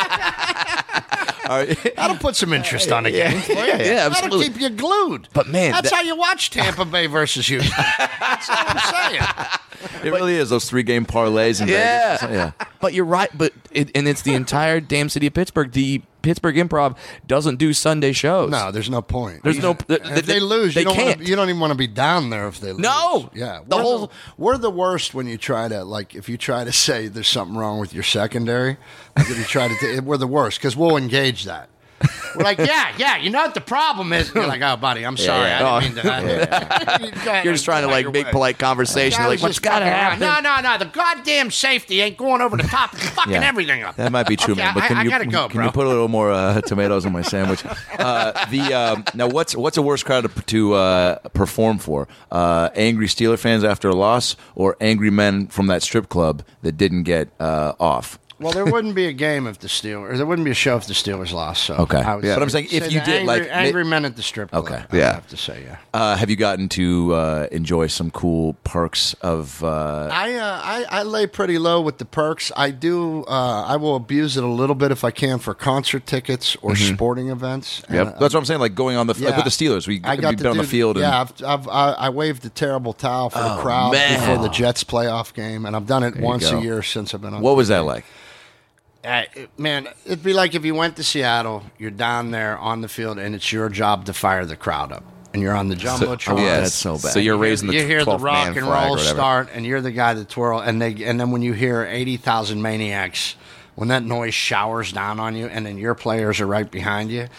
Are you- That'll put some interest on the game. for you. yeah, yeah, That'll absolutely. keep you glued. But, man, that's that- how you watch Tampa Bay versus Houston. That's what I'm saying. It really is those three game parlays in Yeah. Vegas. Yeah. But you're right. But it, and it's the entire damn city of Pittsburgh. The Pittsburgh Improv doesn't do Sunday shows. No, there's no point. There's no- And if they lose, they you don't can't. wanna, you don't even want to be down there if they lose. No. yeah. The we're whole- the, we're the worst when you try to like if you try to say there's something wrong with your secondary. Like if you try to, t- we're the worst because we'll engage that. We're like, yeah, yeah. You know what the problem is? You're like, oh, buddy, I'm sorry, yeah. I didn't mean to. You go ahead You're just and trying to go like your make way. polite conversation. I Like, was what's just got to fucking around. happen? No, no, no. The goddamn safety ain't going over the top. It's fucking Yeah. everything up. That might be true, Okay, man. But I- can I you gotta go, can bro. you put a little more uh, tomatoes on my sandwich? Uh, the um, now what's what's a worse crowd to, to uh, perform for? Uh, angry Steeler fans after a loss, or angry men from that strip club that didn't get uh, off? Well, there wouldn't be a game if the Steelers, or there wouldn't be a show if the Steelers lost. So Okay. I would Yeah. say- But I'm saying if say you the did, angry, like, angry ma- men at the strip club. Okay. I would Yeah. have to say yeah. Uh, have you gotten to uh, enjoy some cool perks of? Uh, I, uh, I I lay pretty low with the perks. I do. Uh, I will abuse it a little bit if I can for concert tickets or sporting events. Yep. And, uh, that's what I'm saying. Like going on the like with the Steelers, we I got we've to been on do- the field. And, Yeah, I've, I've, I, I waved a terrible towel for the Oh, crowd man. before the Jets playoff game, and I've done it you once go. a year since I've been on. What was that like? Uh, it- man, it'd be like if you went to Seattle, you're down there on the field, and it's your job to fire the crowd up. And you're on the jumbotron. oh, yeah, Yes. that's so bad. So you're You hear- raising the you hear the twelfth rock man and flag or roll whatever. start, and you're the guy that twirl, and they and then when you hear eighty thousand maniacs, when that noise showers down on you, and then your players are right behind you.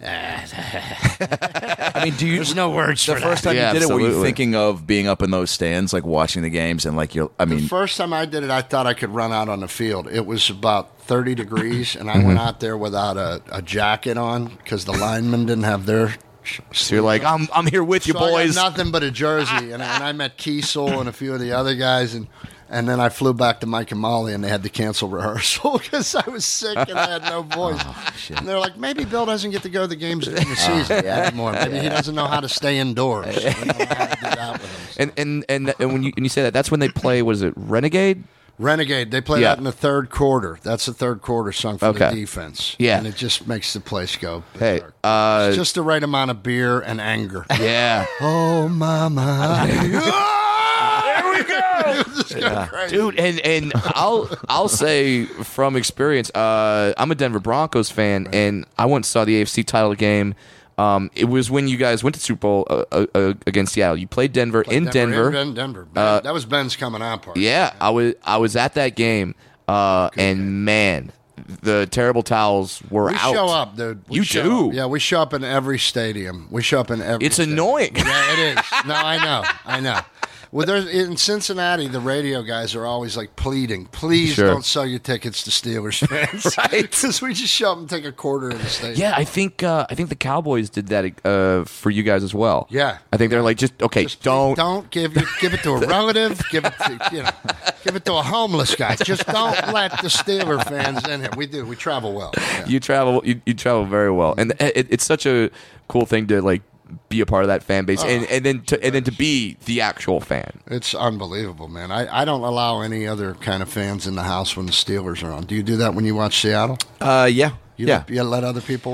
I mean, do you? There's no words The for first that. time Yeah, you did it, were you absolutely. thinking of being up in those stands, like watching the games, and like you're? I The mean, first time I did it, I thought I could run out on the field. It was about thirty degrees, and I went out there without a, a jacket on because the linemen didn't have their. So you're like, I'm I'm here with you, So I got boys. nothing but a jersey, and, I- and I met Kiesel and a few of the other guys, and and then I flew back to Mike and Molly, and they had to cancel rehearsal because I was sick and I had no voice. And they're like, maybe Bill doesn't get to go to the games during the season anymore. Maybe he doesn't know how to stay indoors. We don't know how to do that with him. And and and and when you when you say that, that's when they play. Was it Renegade? Renegade, they play Yeah. that in the third quarter. That's the third quarter song for Okay. the defense. Yeah. And it just makes the place go. Hey, berserk. uh, It's just the right amount of beer and anger. yeah, Oh, mama. There we go. dude. And and I'll I'll say from experience, uh, I'm a Denver Broncos fan, and I once saw the A F C title game. Um, it was when you guys went to Super Bowl uh, uh, uh, against Seattle. You played Denver in Denver. In Denver. Ben- that was Ben's coming out party. Yeah, I was I was at that game, uh, and man, the terrible towels were We out. show up, dude. We You show do? up. Yeah, we show up in every stadium. We show up in every It's stadium. annoying. Yeah, it is. No, I know. I know. Well, there's, in Cincinnati, the radio guys are always like pleading, please Sure. don't sell your tickets to Steelers fans. Right. Because we just show up and take a quarter of the stadium. Yeah, I think uh, I think the Cowboys did that uh, for you guys as well. Yeah. I think they're like, just okay, Just don't. don't give it, give it to a relative, give it to you know, give it to a homeless guy. Just don't let the Steeler fans in here. We do. We travel well. Yeah. You travel, you, you travel very well, and it, it's such a cool thing to like be a part of that fan base, and, and then to and then to be the actual fan. It's unbelievable, man. I, I don't allow any other kind of fans in the house when the Steelers are on. Do you do that when you watch Seattle? uh, yeah, You yeah. let, you let other people in?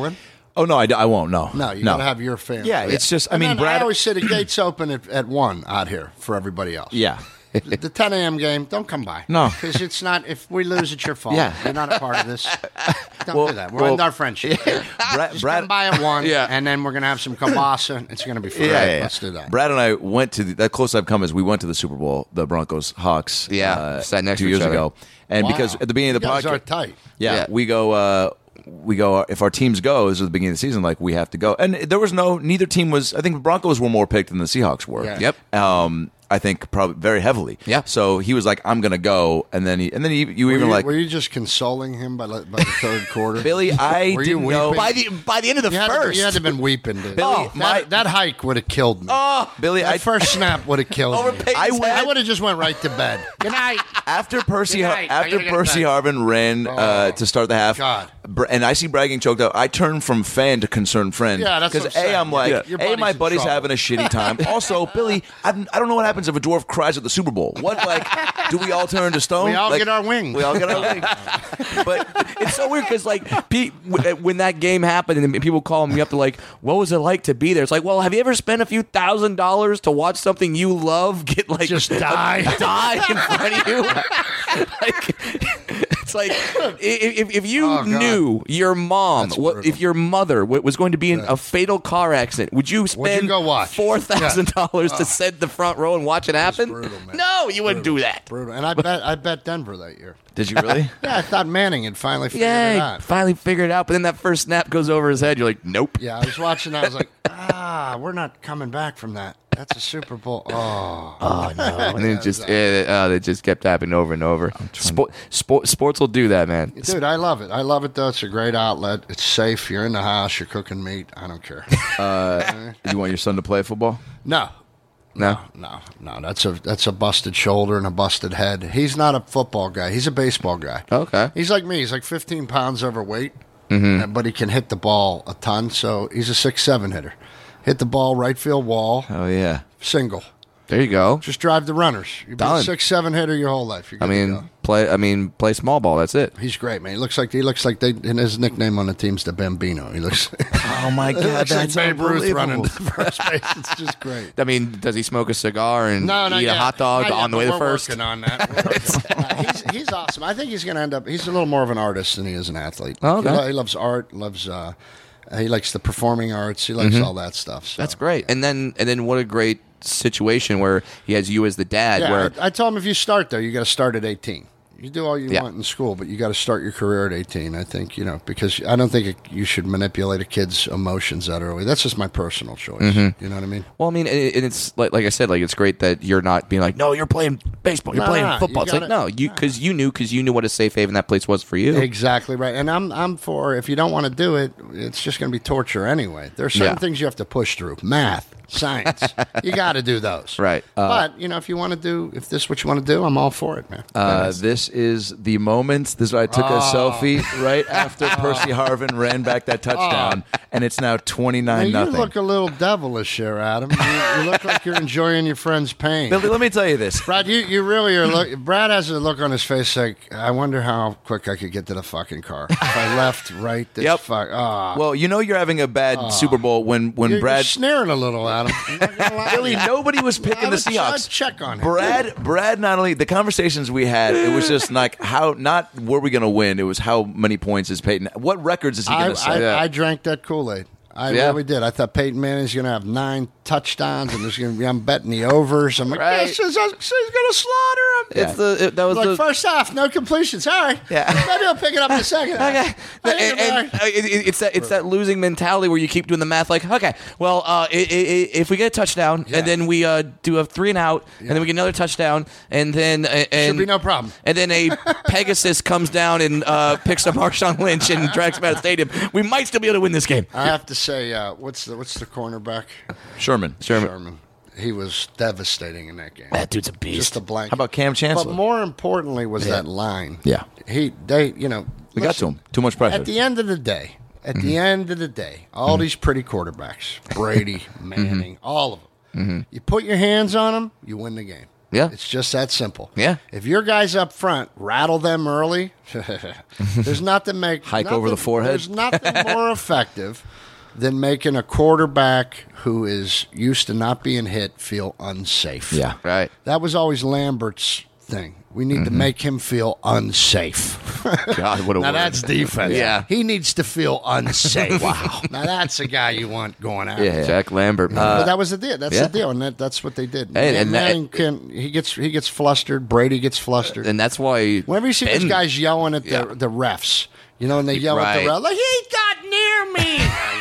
Oh no, I, I won't. No, No, you no. gotta have your family. Yeah, it's just. I And mean, then Brad. I always say the gates open at, at one out here for everybody else. yeah. The, the ten a.m. game, don't come by. No. because it's not. If we lose, it's your fault. Yeah. You're not a part of this. Don't Well- do that. We're well- in our friendship. Brad, Just Brad, come by at one, Yeah. and then we're gonna have some kielbasa. It's gonna be fun. Yeah, yeah, yeah. Let's do that. Brad and I went to the, that close I've come is we went to the Super Bowl, the Broncos Hawks. Yeah, uh, sat next two to each years other. ago, and Wow. because at the beginning of the You guys podcast, are tight. Yeah, Yeah. we go. Uh, we go. If our teams go, this is the beginning of the season. Like we have to go, and there was no. Neither team was. I think the Broncos were more picked than the Seahawks were. Yeah. Yep. Um, I think probably very heavily. Yeah. So he was like, "I'm gonna go," and then he, and then he, you Were even you, like, were you just consoling him by, the- by the third quarter? Billy, I Were you didn't know. weeping? By the by the end of the You had, to, first, you had to have been weeping, dude. Billy, Oh, my- that, that hike would have killed me. oh, Billy, that I first snap would have killed Over me. Peyton's I went- I would have just went right to bed. Good night. after Percy Good night. I after gotta get Percy back. Harvin ran uh, Oh, to start the half, God. Br- and I see bragging choked up. I turn from fan to concerned friend. Yeah, that's what because I'm a saying. I'm like, Yeah. Your a buddy's my in buddy's trouble. having a shitty time. Also, Billy, I've, I don't know what happens if a dwarf cries at the Super Bowl. What like do we all turn to stone? We all Like, get our wings. We all get our wings. but it's so weird because like Pete, w- when that game happened and people call me up to like, what was it like to be there? It's like, well, have you ever spent a few thousand dollars to watch something you love get like Just die. die in front of you? Like, it's like if, if you Oh, God. knew your mom, That's what, brutal. if your mother w- was going to be in a fatal car accident, would you spend go watch? four thousand dollars to sit in the front row and watch it happen? brutal, man. No, you wouldn't do that. Brutal. And I bet I bet Denver that year. Did you really? Yeah, I thought Manning had finally figured it Yay! out. Finally figured it out. But then that first snap goes over his head. You're like, nope. Yeah, I was watching that. I was like, ah, we're not coming back from that. That's a Super Bowl. Oh. Oh no! And then it just it, uh, it just kept happening over and over. Sport, sport, sports will do that, man. Dude, I love it. I love it, though. It's a great outlet. It's safe. You're in the house. You're cooking meat. I don't care. Uh, you want your son to play football? No. No, No, no, that's a that's a busted shoulder and a busted head. He's not a football guy. He's a baseball guy. okay. He's like me. He's like fifteen pounds overweight, Mm-hmm. uh, but he can hit the ball a ton. So he's a six seven hitter. Hit the ball right field wall, Oh yeah. single. There you go. Just drive the runners. You've been Done. a six seven hitter your whole life. You're I good to mean, go. play. I mean, play small ball. That's it. He's great, man. He looks like he looks like they. And his nickname on the team's the Bambino. He looks. Oh my He God, looks like that's Babe Ruth running unbelievable. to first base. It's just great. I mean, does he smoke a cigar and No, not eat yet. a hot dog Not yet, on the but way to we're first? Working on that. We're working on that. he's he's awesome. I think he's going to end up. He's a little more of an artist than he is an athlete. Oh, okay. He, lo- he loves art. Loves. Uh, he likes the performing arts. He likes all that stuff. So. Mm-hmm. That's great. And then, and then, what a great situation where he has you as the dad. Yeah, where I, I told him if you start there, you got to start at eighteen. You do all you Yeah. want in school, but you got to start your career at eighteen. I think you know because I don't think it, you should manipulate a kid's emotions that early. That's just my personal choice. Mm-hmm. You know what I mean? well, I mean, and and it's like, like I said, like it's great that you're not being like, no, you're playing baseball, you're Nah, playing you football. It's like, gotta- no, you because you knew because you knew what a safe haven that place was for you. Exactly right. And I'm I'm for if you don't want to do it, it's just going to be torture anyway. There's certain Yeah. things you have to push through. Math, science. You got to do those. Right. Uh, but, you know, if you want to do if this is what you want to do, I'm all for it, man. Uh, this is the moment. This is where I took a Oh. selfie right after Percy Harvin ran back that touchdown, and it's now twenty Now, nine you nothing. look a little devilish here, Adam. You, you look like you're enjoying your friend's pain. Billy, let me tell you this. Brad, you, you really are. Look, Brad has a look on his face like, I wonder how quick I could get to the fucking car. If I left, right, this Yep. fuck. Ah. Well, you know you're having a bad Super Bowl when when you're, you're Brad. sneering a little, Adam. I'm not gonna lie to Billy, you. nobody was picking I the would- I'd Seahawks. check on him. Brad, Brad, not only the conversations we had, it was just like how not were we going to win? It was how many points is Peyton? What records is he I, going to I, set? I drank that Kool-Aid. I Yeah. really did. I thought Peyton Manning's going to have nine touchdowns, and there's going to be. I'm betting the overs. I'm like, Right. this is, he's going to slaughter him. It's the it, that was Like the first half, no completions. All right, Yeah. maybe I'll pick it up in the second half. Okay. I think And- I'm and, all uh, right. it- it- it's that it's that losing mentality where you keep doing the math. Like, okay, well, uh, i- i- i- if we get a touchdown Yeah. and then we uh, do a three and out, and then we get another touchdown, and then uh, and Should be no problem. And then a Pegasus comes down and uh, picks up Marshawn Lynch and drags him out of the stadium. We might still be able to win this game. I have to say, uh, what's the what's the cornerback? Sherman. Sherman. Sherman. He was devastating in that game. That dude's a beast. Just a blank. How about Cam Chancellor? But more importantly was that line. Yeah. He they you know we got listen, to him. Too much pressure. At the end of the day, at the end of the day, all these pretty quarterbacks, Brady, Manning, all of them. You put your hands on them, you win the game. Yeah. It's just that simple. Yeah. If your guys up front rattle them early, there's nothing make Hike nothing, over the forehead. There's nothing more effective than making a quarterback who is used to not being hit feel unsafe. Yeah. Right. That was always Lambert's thing. We need to make him feel unsafe. God, what a Now word. that's defense. Yeah. He needs to feel unsafe. Wow. Now that's a guy you want going out. Yeah. Jack Lambert. but that was the deal. That's yeah. the deal, and that, that's what they did. Hey, and and that- Manning can he gets he gets flustered. Brady gets flustered. and that's why Whenever you see Ben- these guys yelling at the, Yeah. the refs, you know, and they yell at Right. the ref, like, he got near me.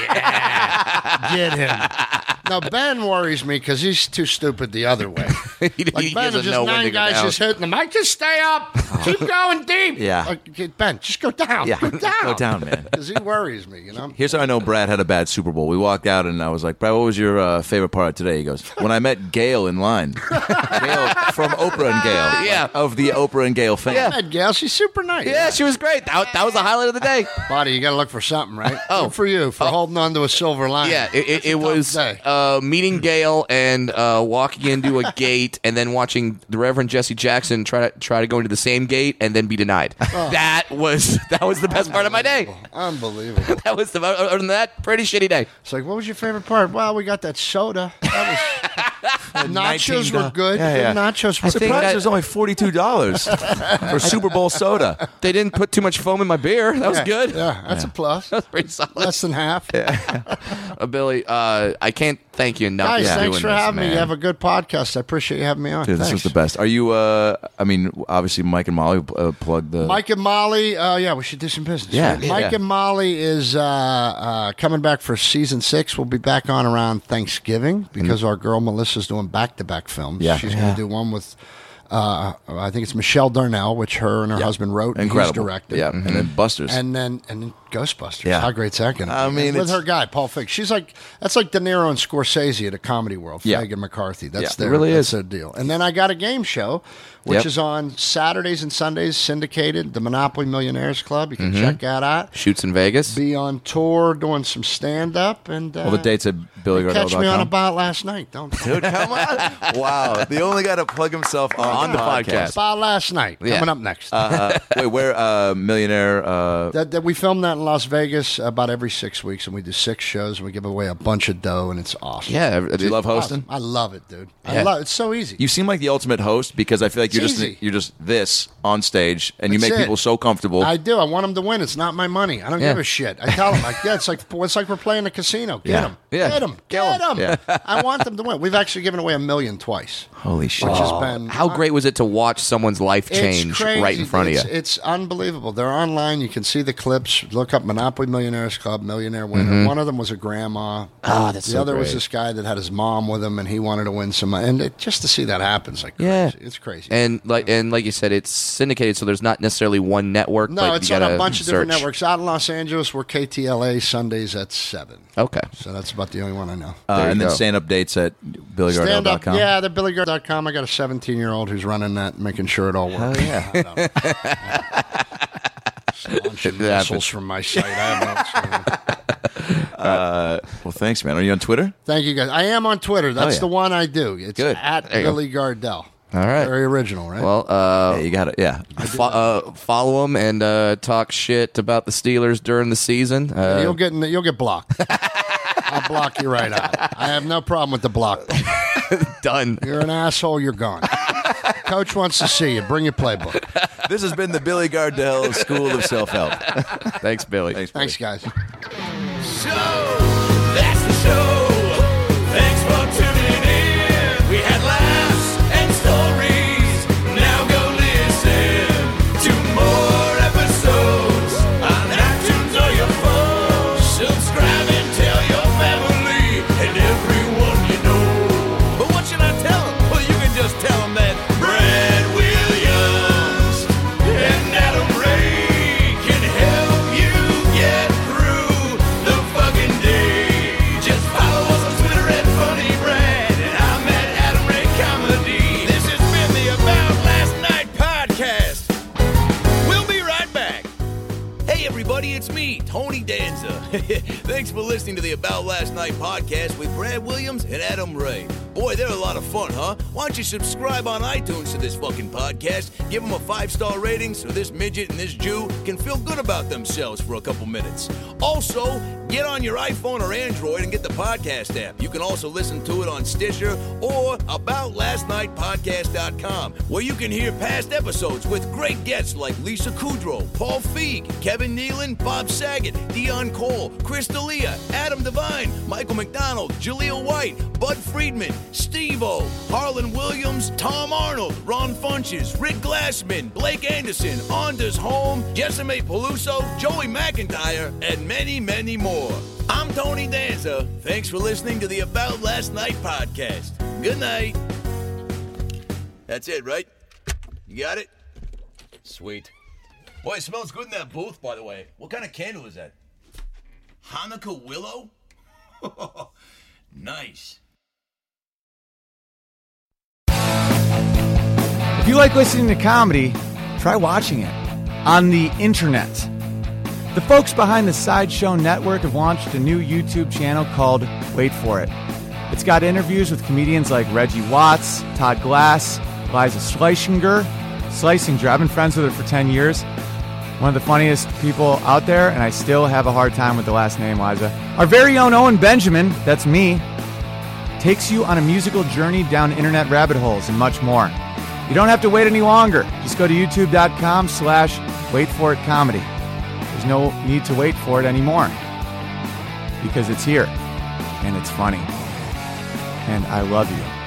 Yeah, get him. Now, Ben worries me because he's too stupid the other way. he, Like, he Ben doesn't is just know when nine to go guys down. just hitting him. Like, just stay up. Keep going deep. Yeah. Like, Ben, just go down. Yeah. Go down. Go down, man. Because he worries me, you know? Here's how I know Brad had a bad Super Bowl. We walked out and I was like, Brad, what was your uh, favorite part of today? He goes, when I met Gail in line. Gail from Oprah and Gail. Yeah. Of the Oprah and Gail fame. Yeah. That gal, she's super nice. Yeah, she was great. That, that was the highlight of the day. Buddy, you got to look for something, right? Oh. Good for you for holding on to a silver line. Yeah, it, it, That's a it tough was day. uh, meeting Gail and uh, walking into a gate, and then watching the Reverend Jesse Jackson try to try to go into the same gate and then be denied. Oh. That was that was the best part of my day. Unbelievable. That was the other than that, pretty shitty day. It's like, what was your favorite part? Well, we got that soda. That was nachos were good. Yeah, yeah. The nachos were I'm good. surprised that- there's only forty-two dollars for Super Bowl soda. They didn't put too much foam in my beer. That was Yeah, good. Yeah, that's a plus. That was pretty solid. Less than half. Uh, Billy, uh, I can't thank you enough. Guys, for thanks doing for this, having me. man. You have a good podcast. I appreciate you having me on. Dude, this Thanks. was the best. Are you, uh, I mean, obviously Mike and Molly uh, plugged the... Mike and Molly, uh, yeah, we should do some business. Yeah, right? yeah. Mike and Molly is uh, uh, coming back for season six. We'll be back on around Thanksgiving because our girl Melissa's doing back-to-back films. Yeah. She's Yeah. going to do one with, uh, I think it's Michelle Darnell, which her and her husband wrote and Incredible. he's directed. Yeah, and then Busters. And then and then Ghostbusters. Yeah. How great's that going to be? I mean, And with it's- her guy, Paul Feig. She's like, that's like De Niro and Scorsese at a comedy world. Yeah. Feig and McCarthy. That's Yeah, it their, really that's is. their deal. And then I got a game show, which Yep. is on Saturdays and Sundays, syndicated, the Monopoly Millionaires Club. You can Mm-hmm. check that out. Shoots in Vegas. Be on tour doing some stand-up. And uh, All the dates at billy gardell dot catch com. me on About Last Night. Don't Dude, come on. Wow. The only guy to plug himself on, On the podcast. About Last Night. Yeah. Coming up next. Uh, wait, where uh, Millionaire... Uh, That, that we film that in Las Vegas about every six weeks, and we do six shows, and we give away a bunch of dough, and it's awesome. Yeah. do you love hosting? Awesome. I love it, dude. Yeah. I love it's so easy. You seem like the ultimate host because I feel like you're It's just easy. you're just this on stage and you That's make it. people so comfortable. I do. I want them to win. It's not my money. I don't Yeah. give a shit. I tell them, like, yeah, it's like it's like we're playing a casino. Get Yeah. them, Yeah. get them, Kill get 'em. them. I want them to win. We've actually given away a million twice, Holy shit! which has been How great was it to watch someone's life It's change crazy. right in front it's, of you? It's unbelievable. They're online. You can see the clips. Look up Monopoly Millionaires Club, Millionaire Winner. Mm-hmm. One of them was a grandma. Ah, that's the so other was great. this guy that had his mom with him, and he wanted to win some money. And it, just to see that happen is like crazy. Yeah. It's crazy. And like and like you said, it's syndicated, so there's not necessarily one network. no, but it's you on a gotta bunch of different search. networks. Out in Los Angeles, we're K T L A Sundays at seven. Okay. So that's about the only one I know. Uh, There you and then go. stand up dates at billy gardell Stand dot up, com. yeah, the billy gardell dot com. I got a seventeen-year-old who's running that, making sure it all works. Oh yeah. Launching It missiles happens. from my site. I have no uh, well, thanks, man. Are you on Twitter? Thank you, guys. I am on Twitter. That's yeah. the one I do. It's Good. at There you go. Billy Gardell. All right. Very original, right? Well, uh, Yeah, you got it. Yeah. fo- uh, follow them and uh, talk shit about the Steelers during the season. Uh, you'll get you'll get blocked. I'll block you right out. I have no problem with the block. done. You're an asshole. You're gone. Coach wants to see you. Bring your playbook. This has been the Billy Gardell School of Self Help. Thanks, Billy. Thanks, Billy. Thanks, guys. So, that's the show. Thanks for tuning in. We had laughs and stories. Now go listen to more episodes on iTunes or your phone. Subscribe and tell your family and everyone you know. But what should I tell them? Well, you can just tell them that Brad Williams and Adam Ray can help you get through the fucking day. Just follow us on Twitter at Funny Brad, and I'm at Adam Ray Comedy. This has been the About Last Night podcast. We'll be right back. Hey everybody, it's me, Tony Danza. Thanks for listening to the About Last Night podcast with Brad Williams and Adam Ray. Boy, they're a lot of fun, huh? Why don't you subscribe on iTunes to this fucking podcast? Give them a five-star rating so this midget and this Jew can feel good about themselves for a couple minutes. Also, get on your iPhone or Android and get the podcast app. You can also listen to it on Stitcher or about last night podcast dot com, where you can hear past episodes with great guests like Lisa Kudrow, Paul Feig, Kevin Nealon, Bob Saget, Dion Cole, Chris D'Elia, Adam Devine, Michael McDonald, Jaleel White, Bud Friedman, Steve-O, Harlan Williams, Tom Arnold, Ron Funches, Rick Glassman, Blake Anderson, Anders Holm, Jessime Peluso, Joey McIntyre, and many, many more. I'm Tony Danza. Thanks for listening to the About Last Night podcast. Good night. That's it, right? You got it? Sweet. Boy, it smells good in that booth, by the way. What kind of candle is that? Hanukkah willow? Nice. If you like listening to comedy, try watching it on the internet. The folks behind the Sideshow Network have launched a new YouTube channel called Wait For It. It's got interviews with comedians like Reggie Watts, Todd Glass, Liza Schlesinger. Schlesinger, I've been friends with her for ten years. One of the funniest people out there, and I still have a hard time with the last name, Liza. Our very own Owen Benjamin, that's me, takes you on a musical journey down internet rabbit holes and much more. You don't have to wait any longer. Just go to youtube.com slash wait for it comedy. There's no need to wait for it anymore because it's here and it's funny. And I love you.